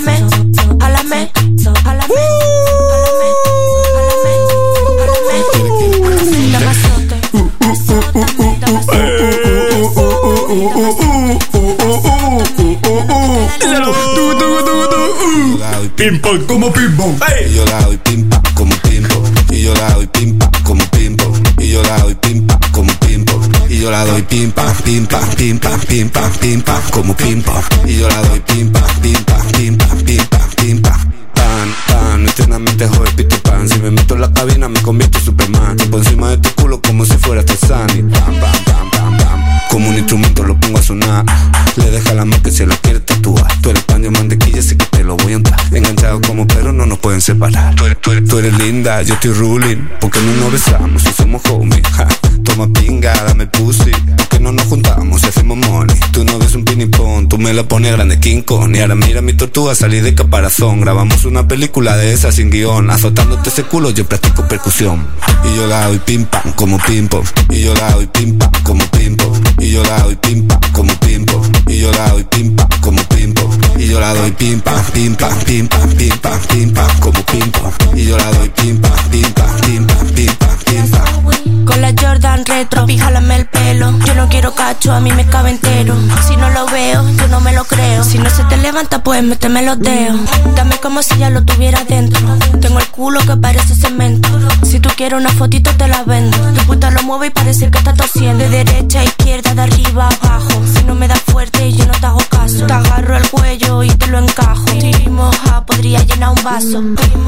S1: Pim pong como pim pong. Y yo la doy pim pam como pim pong. Y yo la doy pim pam como pim pong. Y yo la doy pim pam como pim pong. Y yo la doy pim pam, pim pam, pim pam, pim pam, pim pam como pim pong. Y yo la doy pim pam, pim pam, pim pam, pim pam, pim pam. Pan, eternamente joven Peter Pan. Si me meto en la cabina me convierto en Superman. Tipo encima de tu culo como si fuera Tarzán. Y pam, pam, pam, pam, pam. Como un instrumento lo pongo a sonar. Le deja la mano que se la quiere tatuar. Tú eres pan de mantequilla, así que te lo voy a untar. Enganchados como perros no nos pueden separar. Tú eres linda, yo estoy ruling. Porque no nos besamos si somos homies. Toma pinga, dame pussy. Porque no nos juntamos si hacemos money. Tú no ves un pinipón, tú me la pones grande King Kong. Y ahora mira mi tortuga salir de caparazón. Grabamos una película de esa sin guión. Azotándote ese culo yo practico percusión. Y yo la doy pim pam como pim pong. Y yo la doy pim pam como pim pong. Y yo la doy pim pam como pim pong. Y yo la doy pim pam como pim pong. Y yo la doy pim pam, pim pam, pim pam, pim pam, pim pam como pim pong. Y yo la doy pim pam, pim pam, pim pam, pim pam, pim pam.
S22: Con la Jordan retro, píjalame el pelo. Yo no quiero cacho, a mí me cabe entero. Si no lo veo, yo no me lo creo. Si no se te levanta, pues méteme los dedos. Dame como si ya lo tuviera dentro. Tengo el culo que parece cemento. Si tú quieres una fotito, te la vendo. Tu puta lo mueve y parece que está tosiendo. De derecha a izquierda, de arriba a abajo. Si no me das fuerte, yo no te hago caso. Te agarro el cuello y te lo encajo. Estoy moja, podría llenar un vaso.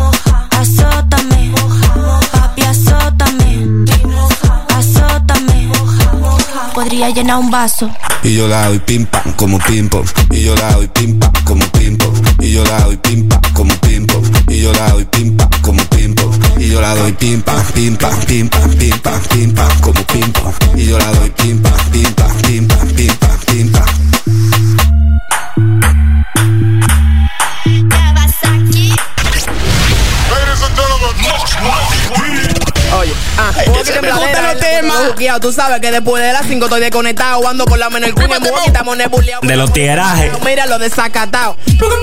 S22: Azótame, papi, azótame. Azótame, podría llenar un vaso.
S1: Y yo la doy pim pam como pim pong. Y yo la doy pim pam como pim pong. Y yo la doy pim pam como pim pong. Y yo la doy pim pam como pim pong. Y yo la doy pim pam, pim pam, pim pam, pim pam, pim pam como pim pong. Y yo la doy pim pam, pim pam, pim pam, pim pam, pim pam.
S23: Oye, tú sabes que después de las 5 estoy desconectado. Ando con la mano en el culo y estamos nebuleados.
S5: De los tiguerajes.
S23: Mira lo desacatado.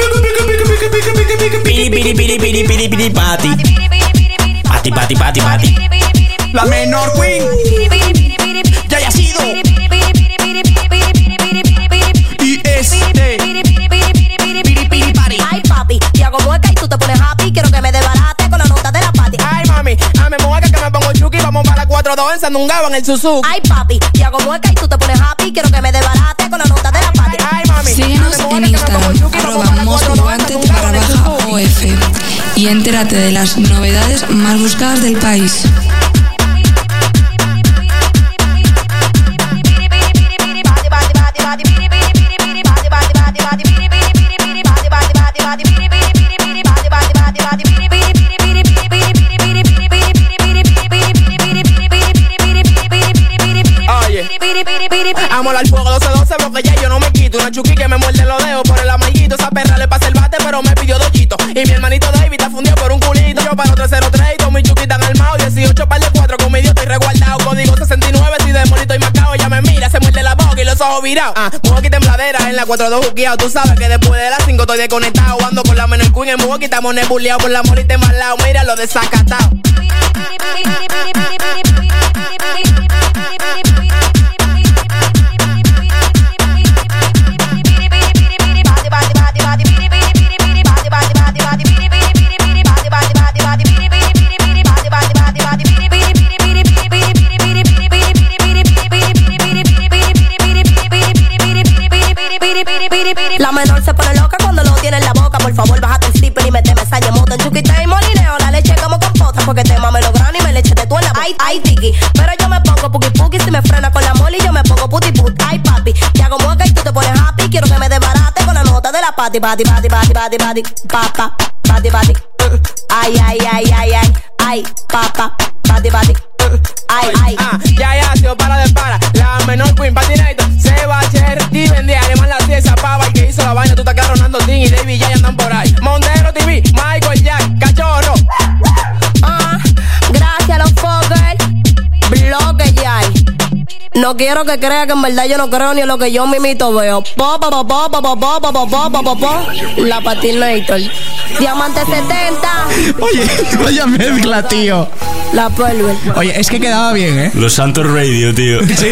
S5: Piri, piri, piri, piri, piri, piri, pati. Pati, pati, pati, pati.
S23: La menor queen. Ya haya sido. Y este.
S22: Ay, papi, y hago mueca y tú te pones happy. Quiero que me desbarate con la nota de la pati.
S23: Ay, mami, hazme mueca que me pongo chuki. Vamos para 4-2 en Sandungaba en el Suzuki.
S22: Ay, papi, y hago mueca y tú te pones happy. Quiero que me desbarate con la nota de la pati.
S21: Entérate de las novedades más buscadas del país.
S23: Amo al fuego 12-12 porque ya yo no me quito. Una chuki que me muerde los dedos por el amallito. Esa perra le pasa el bate pero me pidió dochito. Y mi hermanito David está fundido por un culito. Yo paro 303 y todos mis chuki están armados. 18 par de 4 con mi idiota y resguardado. Código 69 si de monito y macao. Ella me mira, se muerde la boca y los ojos virados. Mujoki tembladera en la 4-2 juqueado. Tú sabes que después de las 5 estoy desconectado. Ando con la menor queen en Mujoki, estamos nebuleados por la morita en mal lado. Mira lo desacatado.
S22: La menor se pone loca cuando lo tiene en la boca. Por favor, bájate el zipper y méteme esa yemota. En chuquita y molineo, la leche como compota. Porque te mame lo grano y me leche de tú en la boca. Ay, tiki, pero yo me pongo puki puki. Si me frena con la moli, yo me pongo puti put. Ay, papi, te hago mueca y tú te pones happy. Quiero que me desbarate con la nota de la pati, pati, pati, pati, pati, pati, papa, pati, pati. Ay, ay, ay, ay, ay, ay, papa, pati, pati. Ay, ay.
S23: Ya, tío, para de para. La menor queen, patinator, se va a hacer y vendía. Además la pieza pava y que hizo la vaina. Tú te quedas Ronaldo Team y David ya andan por ahí. Montero TV, Michael Jack, cachorro.
S22: Gracias a los fuckers, bloque ya. No quiero que crea que en verdad yo no creo ni en lo que yo mimito veo. La patinator. Diamante 70.
S9: Oye, vaya mezcla, tío.
S22: La Pelver.
S9: Oye, es que quedaba bien, ¿eh?
S5: Los Santos Radio, tío.
S9: Sí.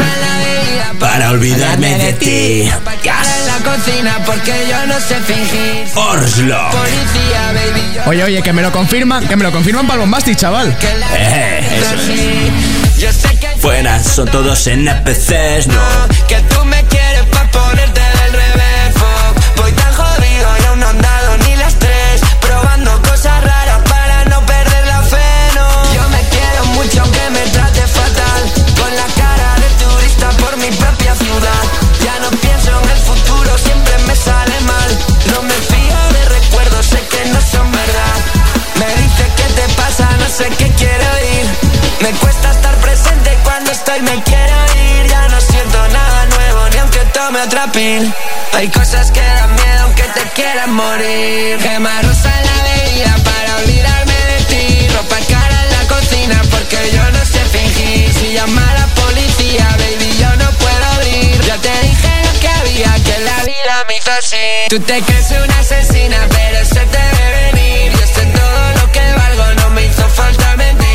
S5: Para olvidarme de ti.
S10: En la cocina porque yo no sé fingir.
S5: Orslo.
S10: Policía, baby.
S9: Oye, que me lo confirman para el Bombastic, chaval.
S5: Eso es.
S10: Yo sé que
S5: Buenas, son todos NPCs, no.
S10: que tú me quieres pa' ponerte del revés. Voy tan jodido y aún no han dado ni las 3. Probando cosas raras para no perder la fe, no. Yo me quiero mucho aunque me trate fatal. Con la cara de turista por mi propia ciudad. Ya no pienso en el futuro, siempre me sale mal. No me fío de recuerdos, sé que no son verdad. Me dice qué te pasa, no sé qué quiero oír. Me cuesta estar presente cuando estoy, me quiero ir. Ya no siento nada nuevo, ni aunque tome otra pil. Hay cosas que dan miedo aunque te quieran morir. Gema rosa en la bebida para olvidarme de ti. Ropa cara en la cocina porque yo no sé fingir. Si llama a la policía, baby, yo no puedo abrir. Ya te dije lo que había, que la vida me hizo así. Tú te crees una asesina, pero se te ve venir. Yo sé todo lo que valgo, no me hizo falta mentir.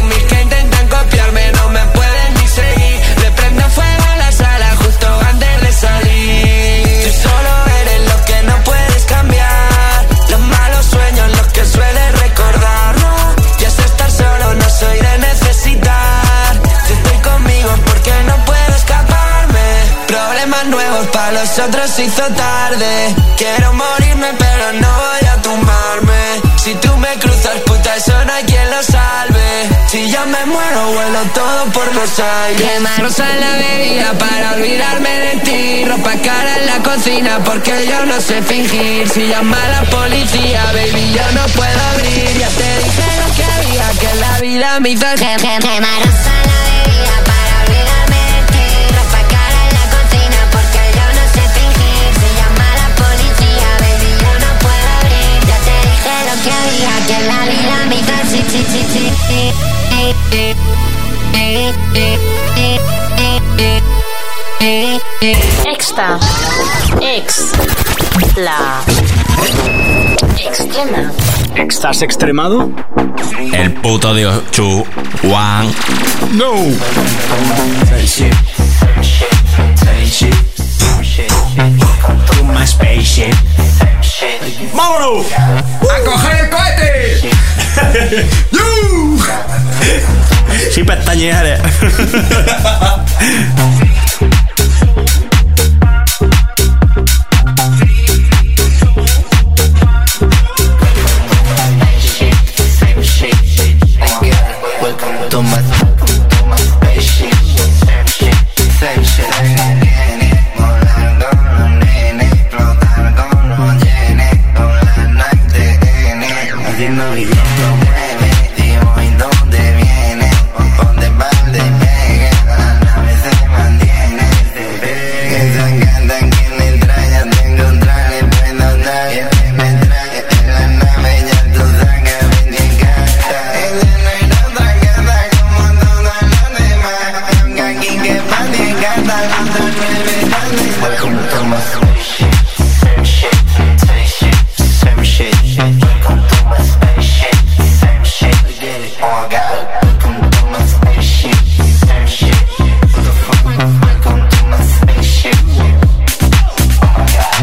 S10: Copiarme, no me pueden ni seguir. Le prendo fuego a la sala justo antes de salir. Tú solo eres lo que no puedes cambiar. Los malos sueños, los que sueles recordar. No, ya sé estar solo, no soy de necesitar. Si estoy conmigo porque no puedo escaparme. Problemas nuevos para los otros hizo tarde. Quiero morirme pero no voy a tumbarme. Si tú me cruzas, puta, eso no hay quien lo salve. Si yo me muero, vuelo todo por los aires. Quema rosa en la bebida para olvidarme de ti. Ropa cara en la cocina porque yo no sé fingir. Si llama a la policía, baby, yo no puedo abrir. Ya te dije lo que había, que la vida me hizo. Quema rosa en la bebida para olvidarme de ti. Ropa cara en la cocina porque yo no sé fingir. Si llama a la policía, baby, yo no puedo abrir. Ya te dije lo que había, que la vida me hizo.
S22: Extra. Extrema.
S5: ¿Estás extremado? El puto Dios Chu Wang. No. My spaceship. ¡Vámonos!
S9: ¡A coger el cohete!
S5: Sin pestañear.
S12: Welcome to my spaceship. Same shit, same shit, same shit. Welcome to my spaceship. Same shit, we get it. Oh my God. Welcome to my spaceship. Same shit. What the fuck? Welcome to my spaceship. Oh my God.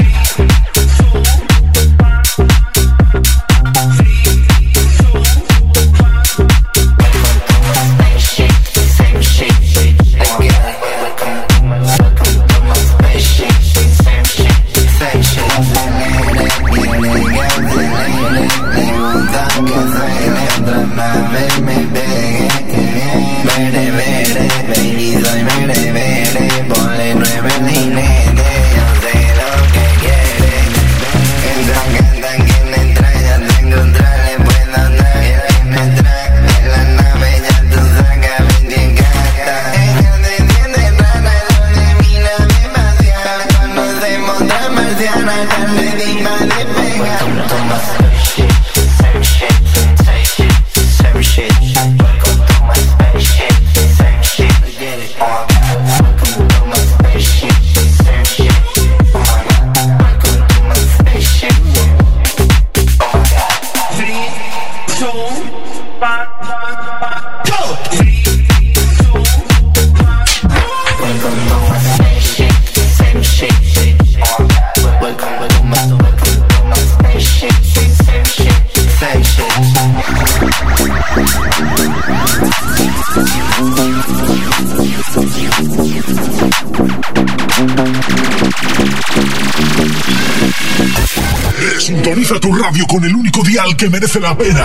S13: Sintoniza tu radio con el único dial que merece la pena.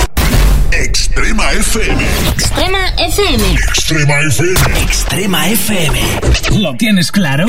S13: Extrema FM.
S4: Extrema FM.
S13: Extrema FM.
S4: Extrema FM. ¿Lo tienes claro?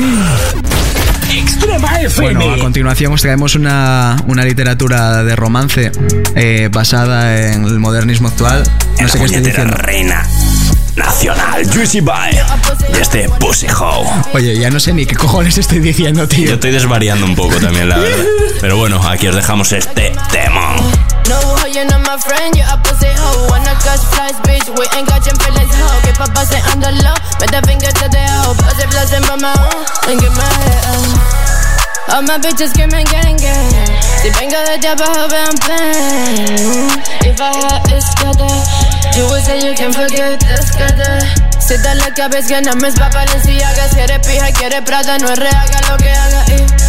S4: Extrema FM.
S9: Bueno, a continuación os traemos una literatura de romance basada en el modernismo actual. No sé qué estoy diciendo.
S5: Reina nacional Juicy Bye de este Pussy Hoe.
S9: Oye, ya no sé ni qué cojones estoy diciendo, tío.
S5: Yo estoy desvariando un poco también, la verdad. Pero bueno, aquí os dejamos este temón.
S6: No, you're not my friend, you're a pussy hoe. Wanna catch flies, bitch, we ain't catching feelings, hoe. Que papá se anda low, met the finger to the hoe. Pase plus in my mouth, and get my head out. All my bitches screaming gang gang. Si vengo de abajo, vean plan. If I had this gutter, you would say you can forget this gutter. Si te la cabeza que no me es pa' Valenciaga. Si eres pija, quieres Prada, no es real, haga lo que haga.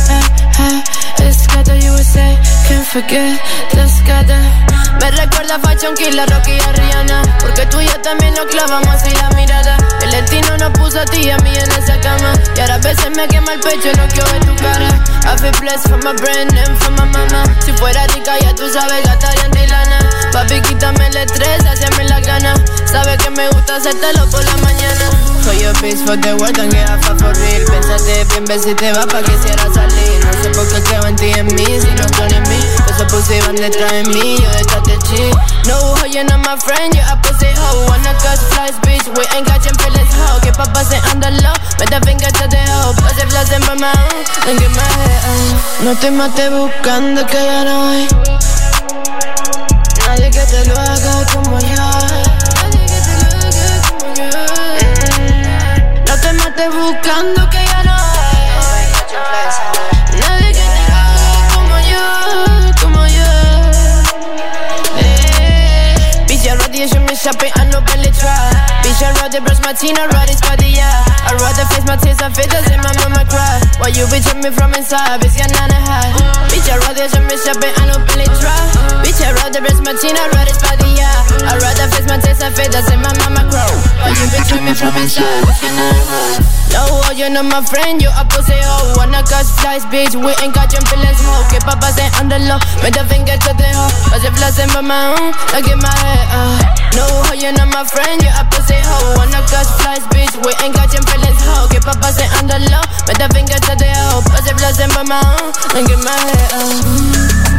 S6: This gutter, you would say, can't forget this gutter. Me recuerda Fashion Killer, Rocky y a Rihanna. Porque tú y yo también nos clavamos así la mirada. El destino nos puso a ti y a mí en esa cama. Y ahora a veces me quema el pecho, no quiero ver tu cara. I feel blessed for my brain and for my mama. Si fuera rica ya tú sabes, gastaría en Tilana. Papi, quítame el estrés, hazme la gana. Sabes que me gusta hacértelo por la mañana. Soy your bitch for the world, and get for real. Pénsate bien, ver si te va pa' quisiera salir. No sé por qué creo en ti y en mí, si no son en mí. Esos pussy van detrás de mí, yo detrás de chi. No, you're not my friend, you're a pussy hoe. Wanna catch flies, bitch, we ain't catching feelings, hoe. Que papá se anda low, met the finger to the hoe. Pase flash en my mouth, and get my head out. No te mates buscando que ya no hay nadie que te lo haga como yo. Nadie que te lo haga como yo. No te mates buscando que ya no hay nadie que te lo haga como yo, como yo. Bitch, I radiation me shopping, I no belly try. Bitch, I rather brush my teeth, I rather body, yeah. I rather face my tears, I feel as in my mama cry. Why you bitchin' me from inside, bitch, you're not a high. Bitch, I rather me shopping, I no belly try. Bitch, I rather brush my teeth, I rather body, yeah. I rather face my tears, I feel as in my mama cry. Why you bitchin' me from inside, bitch, you're not a high. No, you're not my friend, you a pussy hoe. Wanna catch flies, bitch, we ain't catching feelings, hoe. Que papá se anda low, met the finger to the hoe. Pase flash in my mouth, I get my head out. No, you're not my friend, you a pussy hoe. Wanna catch flies, bitch, we ain't catching feelings, hoe. Que papá se anda low, met the finger to the hoe. Pase flash in my mouth, I get my head out.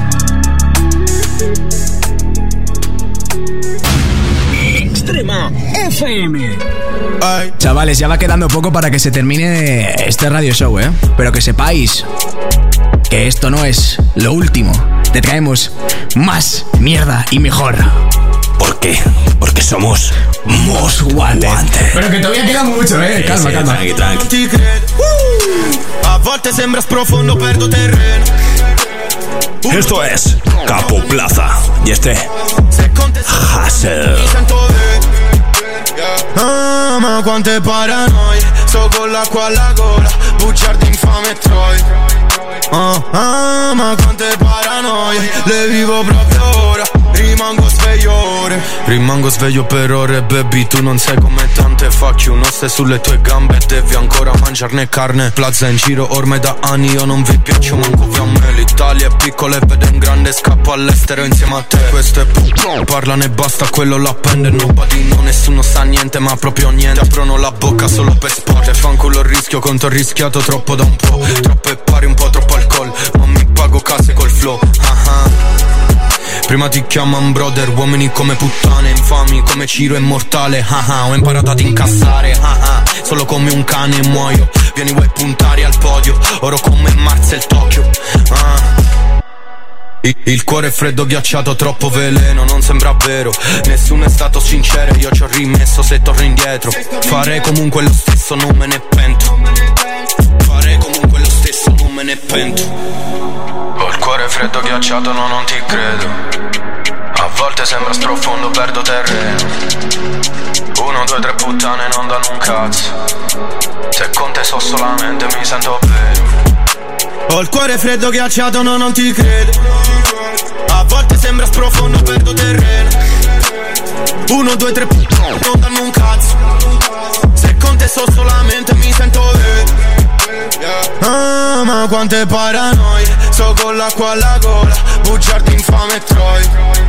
S4: Extrema FM.
S9: Chavales, ya va quedando poco para que se termine este radio show, pero que sepáis que esto no es lo último. Te traemos más mierda y mejor.
S5: ¿Por qué? Porque somos Most Wanted.
S9: Pero que todavía queda mucho, calma,
S5: sí,
S9: calma.
S5: Tranqui.
S11: A volte sembra sprofondo, perdo terreno.
S5: Esto es Capo Plaza y este Hustle.
S11: Ah, ma quante paranoie, so con l'acqua alla gola, bugiardi infame Troy. Ma quante paranoie, le vivo proprio ora, rimango sveglio per ore, baby, tu non sei come tante fuck you, non stai sulle tue gambe, devi ancora mangiarne carne, plaza in giro ormai da anni, io non vi piaccio manco più a me, l'Italia è piccola e vedo in grande, scappo all'estero insieme a te, questo è parlane e basta, quello l'appende, nobody, no, nessuno sa niente, ma proprio niente, aprono la bocca solo per sport, e fanculo il rischio, conto ho rischiato troppo da un po', troppe pari, un po' troppo alcol, ma mi pago case col flow, Prima ti chiaman brother, uomini come puttane, infami come Ciro immortale, ho imparato ad incassare, solo come un cane muoio, vieni vuoi puntare al podio, oro come Mars e il Tokyo, Il cuore è freddo ghiacciato, troppo veleno, non sembra vero, nessuno è stato sincero, io ci ho rimesso se torno indietro, farei comunque lo stesso, non me ne pento, farei comunque lo stesso, non me ne pento. Ho il cuore freddo ghiacciato, no, non ti credo. A volte sembra sprofondo, perdo terreno. 1, 2, 3 puttane non danno un cazzo. Se con te so solamente mi sento bene. Ho il cuore freddo ghiacciato, no, non ti credo. A volte sembra sprofondo, perdo terreno. 1, 2, 3 puttane non danno un cazzo. Se con te so solamente mi sento bene. Ma quante paranoie, so con l'acqua alla gola, bugiardi infame Troy.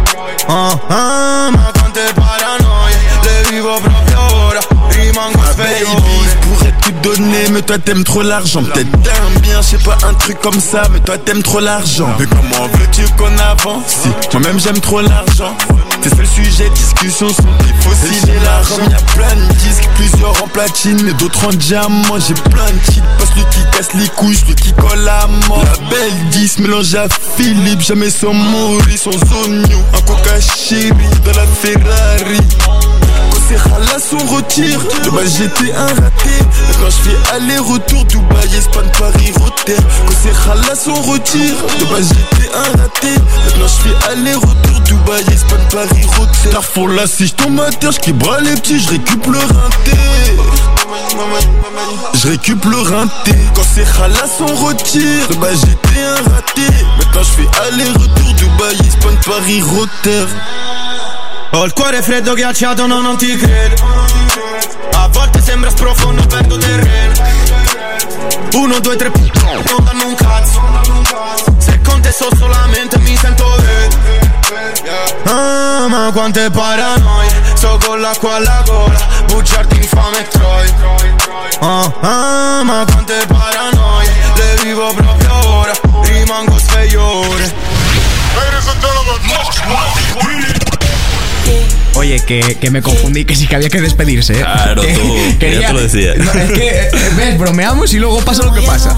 S11: Ma quante paranoie, le vivo proprio ora, rimango sveglio.
S2: Je pourrais tout donner, mais toi t'aimes trop l'argent. Peut-être t'aimes bien, je sais pas, un truc comme ça, mais toi t'aimes trop l'argent. Mais comment veux-tu qu'on avance si moi-même j'aime trop l'argent? C'est ça le sujet, discussion sur les fossiles et l'argent. Y'a plein de disques, plusieurs en platine et d'autres en diamant. J'ai plein de titres, pas celui qui casse les couilles, celui qui colle à mort. La belle 10 mélange à Philippe, jamais sans Maurice, sans oignon. Un coca chéri dans la Ferrari. Quand c'est Halas on retire, de base j'étais un raté. Maintenant je fais aller-retour, Dubaï, Espagne, Paris, Rotterdam. Quand c'est Halas on retire, de base j'étais un raté. Maintenant je fais aller-retour, Dubaï, Espagne, Paris, Rotterdam. Carrefour là si je tombe à terre, je quibra les petits, je récup le rinté. Je récup le rinté. Quand c'est Halas on retire, de base j'étais un raté. Maintenant je fais aller-retour, Dubaï, Espagne, Paris, Rotterdam.
S11: Ho il cuore freddo ghiacciato, no, non ti credo. A volte sembra sprofondo, perdo terreno. 1, 2, 3 non danno un cazzo. Se con te so solamente mi sento bene. Ma quante paranoie, so con l'acqua alla gola, bugiardi infame Troy. Ma quante paranoie, le vivo proprio ora, rimango sveglio ore.
S9: Oye, que me confundí, que sí que había que despedirse, ¿eh?
S5: Claro,
S9: que,
S5: tú,
S9: quería,
S5: ya te lo decía.
S9: No, es que, ves, bromeamos y luego pasa lo que pasa.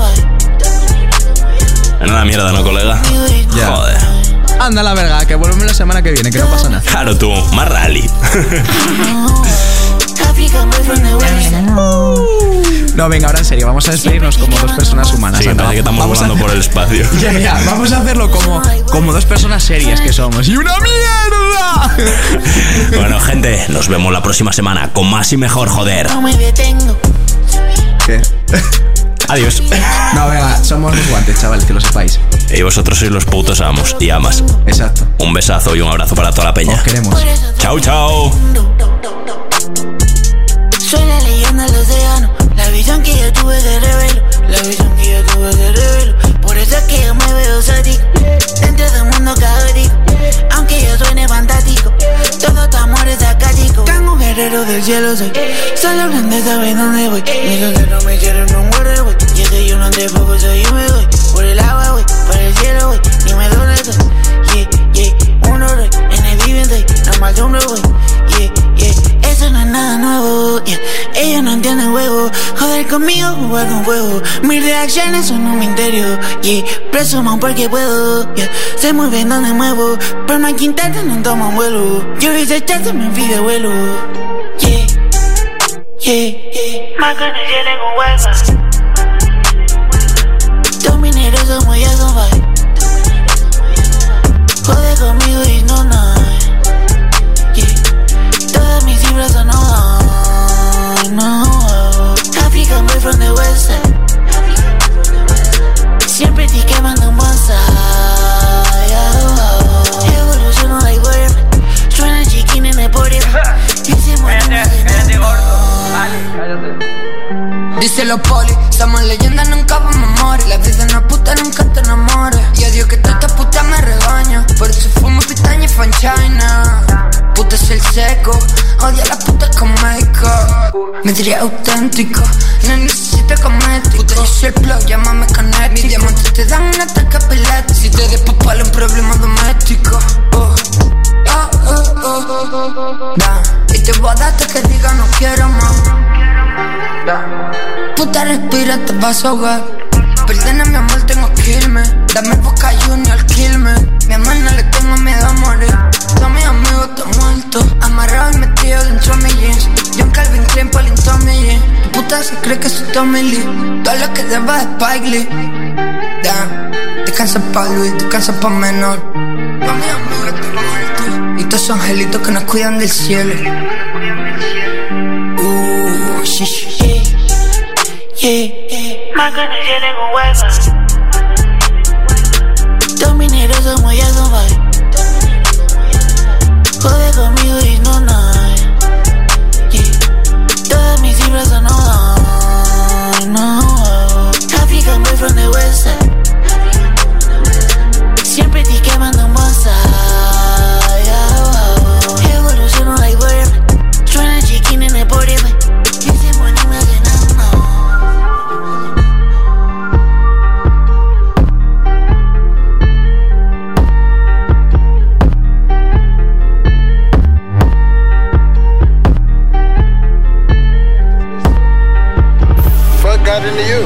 S5: En una mierda, ¿no, colega?
S9: Ya.
S5: Joder.
S9: Anda la verga, que volvemos la semana que viene, que no pasa nada.
S5: Claro, tú, más rally.
S9: No, venga, ahora en serio, vamos a despedirnos como dos personas humanas.
S5: Sí, parece que estamos volando por el espacio.
S9: Ya, vamos a hacerlo como dos personas serias que somos. ¡Y una mierda!
S5: Bueno, gente, nos vemos la próxima semana con más y mejor, joder.
S22: No me detengo.
S9: ¿Qué?
S5: Adiós.
S9: No, venga, somos los guantes, chavales, que lo sepáis.
S5: Y vosotros sois los putos amos y amas.
S9: Exacto.
S5: Un besazo y un abrazo para toda la peña.
S9: Os queremos.
S5: Chao, chao.
S22: Soy la leyenda del océano, la visión que yo tuve de revelo, la visión que yo tuve de revelo. Por eso es que yo me veo sádico, dentro de un mundo caótico. Aunque yo suene fantástico, todo tu amor es acático. Tan un guerrero del cielo soy, solo grande sabe dónde voy. Mis solteros me quieren un guarde, güey. Y es que yo no te poco, soy yo me voy. Por el agua, güey, por el cielo, güey. Ni me duele eso, uno rey, en el viviente, no mal sombra, güey. Eso no es nada nuevo, ellos no entienden juego. Joder conmigo, jugar
S10: con fuego. Mis reacciones son un misterio, yeah. Presumo porque puedo, yeah. Sé muy bien dónde muevo, pero no hay que intentar, no tomo vuelo. Yo hice chance, me fui de vuelo, yeah, yeah, yeah. Más ganas tienen con huevas. Dos mineros son muy algo, jode conmigo y no, yeah. Todas mis cifras son no. African boy from the west side. Siempre te quemando un bonsai. Evoluciono like word. Suena chiquín en el podio.
S7: Dice los poli, somos leyendas, nunca vamos a morir. La vida es una puta, nunca te enamores. Y odio que todas estas putas me rebañan. Por eso fumo pitaña y fanchina. Puta es el seco, odio a las putas con México. Me diría auténtico, no necesito cosmético. Puta yo soy el flow, llámame canético. Mis diamantes te dan un ataque epiléptico. Si te despapale un problema doméstico. Y te voy a dar hasta que diga no quiero más. Puta respira, te vas a ahogar. Perdona mi amor, tengo que irme. Dame Boca Junior, kill me. Mi amor no le tengo miedo a morir. Todos mis amigos están muertos, amarrados y metidos dentro de mi jeans. John Calvin Klein, Pauline Tommy Lee. Tu puta se cree que soy Tommy Lee. Todo lo que deba es Spike Lee. Damn, descansa pa' Luis, descansa pa' menor. Todos mis amigos están muertos y todos esos angelitos que nos cuidan del cielo. Shish.
S10: Yeah. Más ganas tienen con huevas. Dos mineros son muy algo, jode conmigo y no, yeah. Todas mis cifras son no. African boy from the west side. Siempre te quemando un bonsai. Evoluciono like word. Suena chiquín en el podio.
S11: Got into you.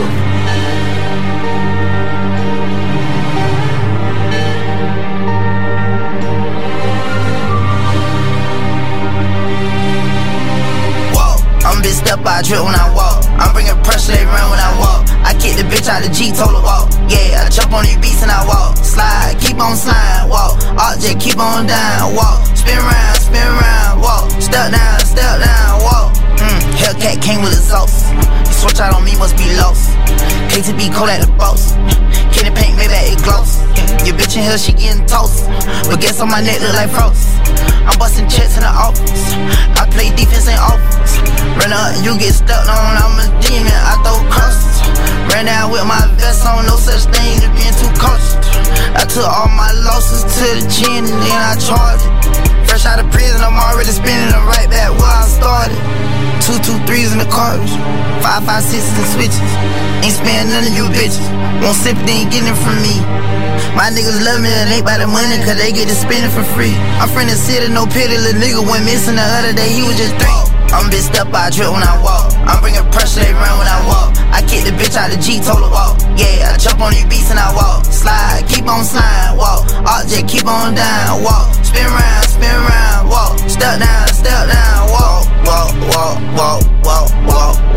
S10: Whoa, I'm bitched up, I drip when I walk. I'm bringing pressure, they run when I walk. I kick the bitch out the G, told her walk. Yeah, I jump on these beats and I walk. Slide, keep on sliding, walk. Object, keep on down, walk. Spin round, walk. Step down, walk. Hellcat came with exhaust. You switch out on me, must be lost. KTB cold at the boss. Candy paint, maybe it gloss. Your bitch in here, she getting toast. But guess on my neck look like frost. I'm busting checks in the office. I play defense in offense. Run up, you get stuck on. I'm a demon, I throw crosses. Ran down with my vest on, no such thing as being too cautious. I took all my losses to the chin and then I charged it. Fresh out of prison, I'm already spinning them right back where I started. 2, 2, 3s in the cars, 5, 5, 6s and switches. Ain't sparing none of you bitches. Won't sympathy, ain't getting it from me. My niggas love me, it ain't by the money, cause they get to spend it for free. I'm from the city, no pity, little nigga went missing the other day, he was just 3. I'm bitched up, I drip when I walk. I'm bringing pressure, they run when I walk. I kick the bitch out the G, told her walk. Yeah, I jump on these beats and I walk. Slide, keep on sliding, walk. Object, keep on down, walk. Spin round, walk. Step down, walk. Walk, walk, walk, walk, walk.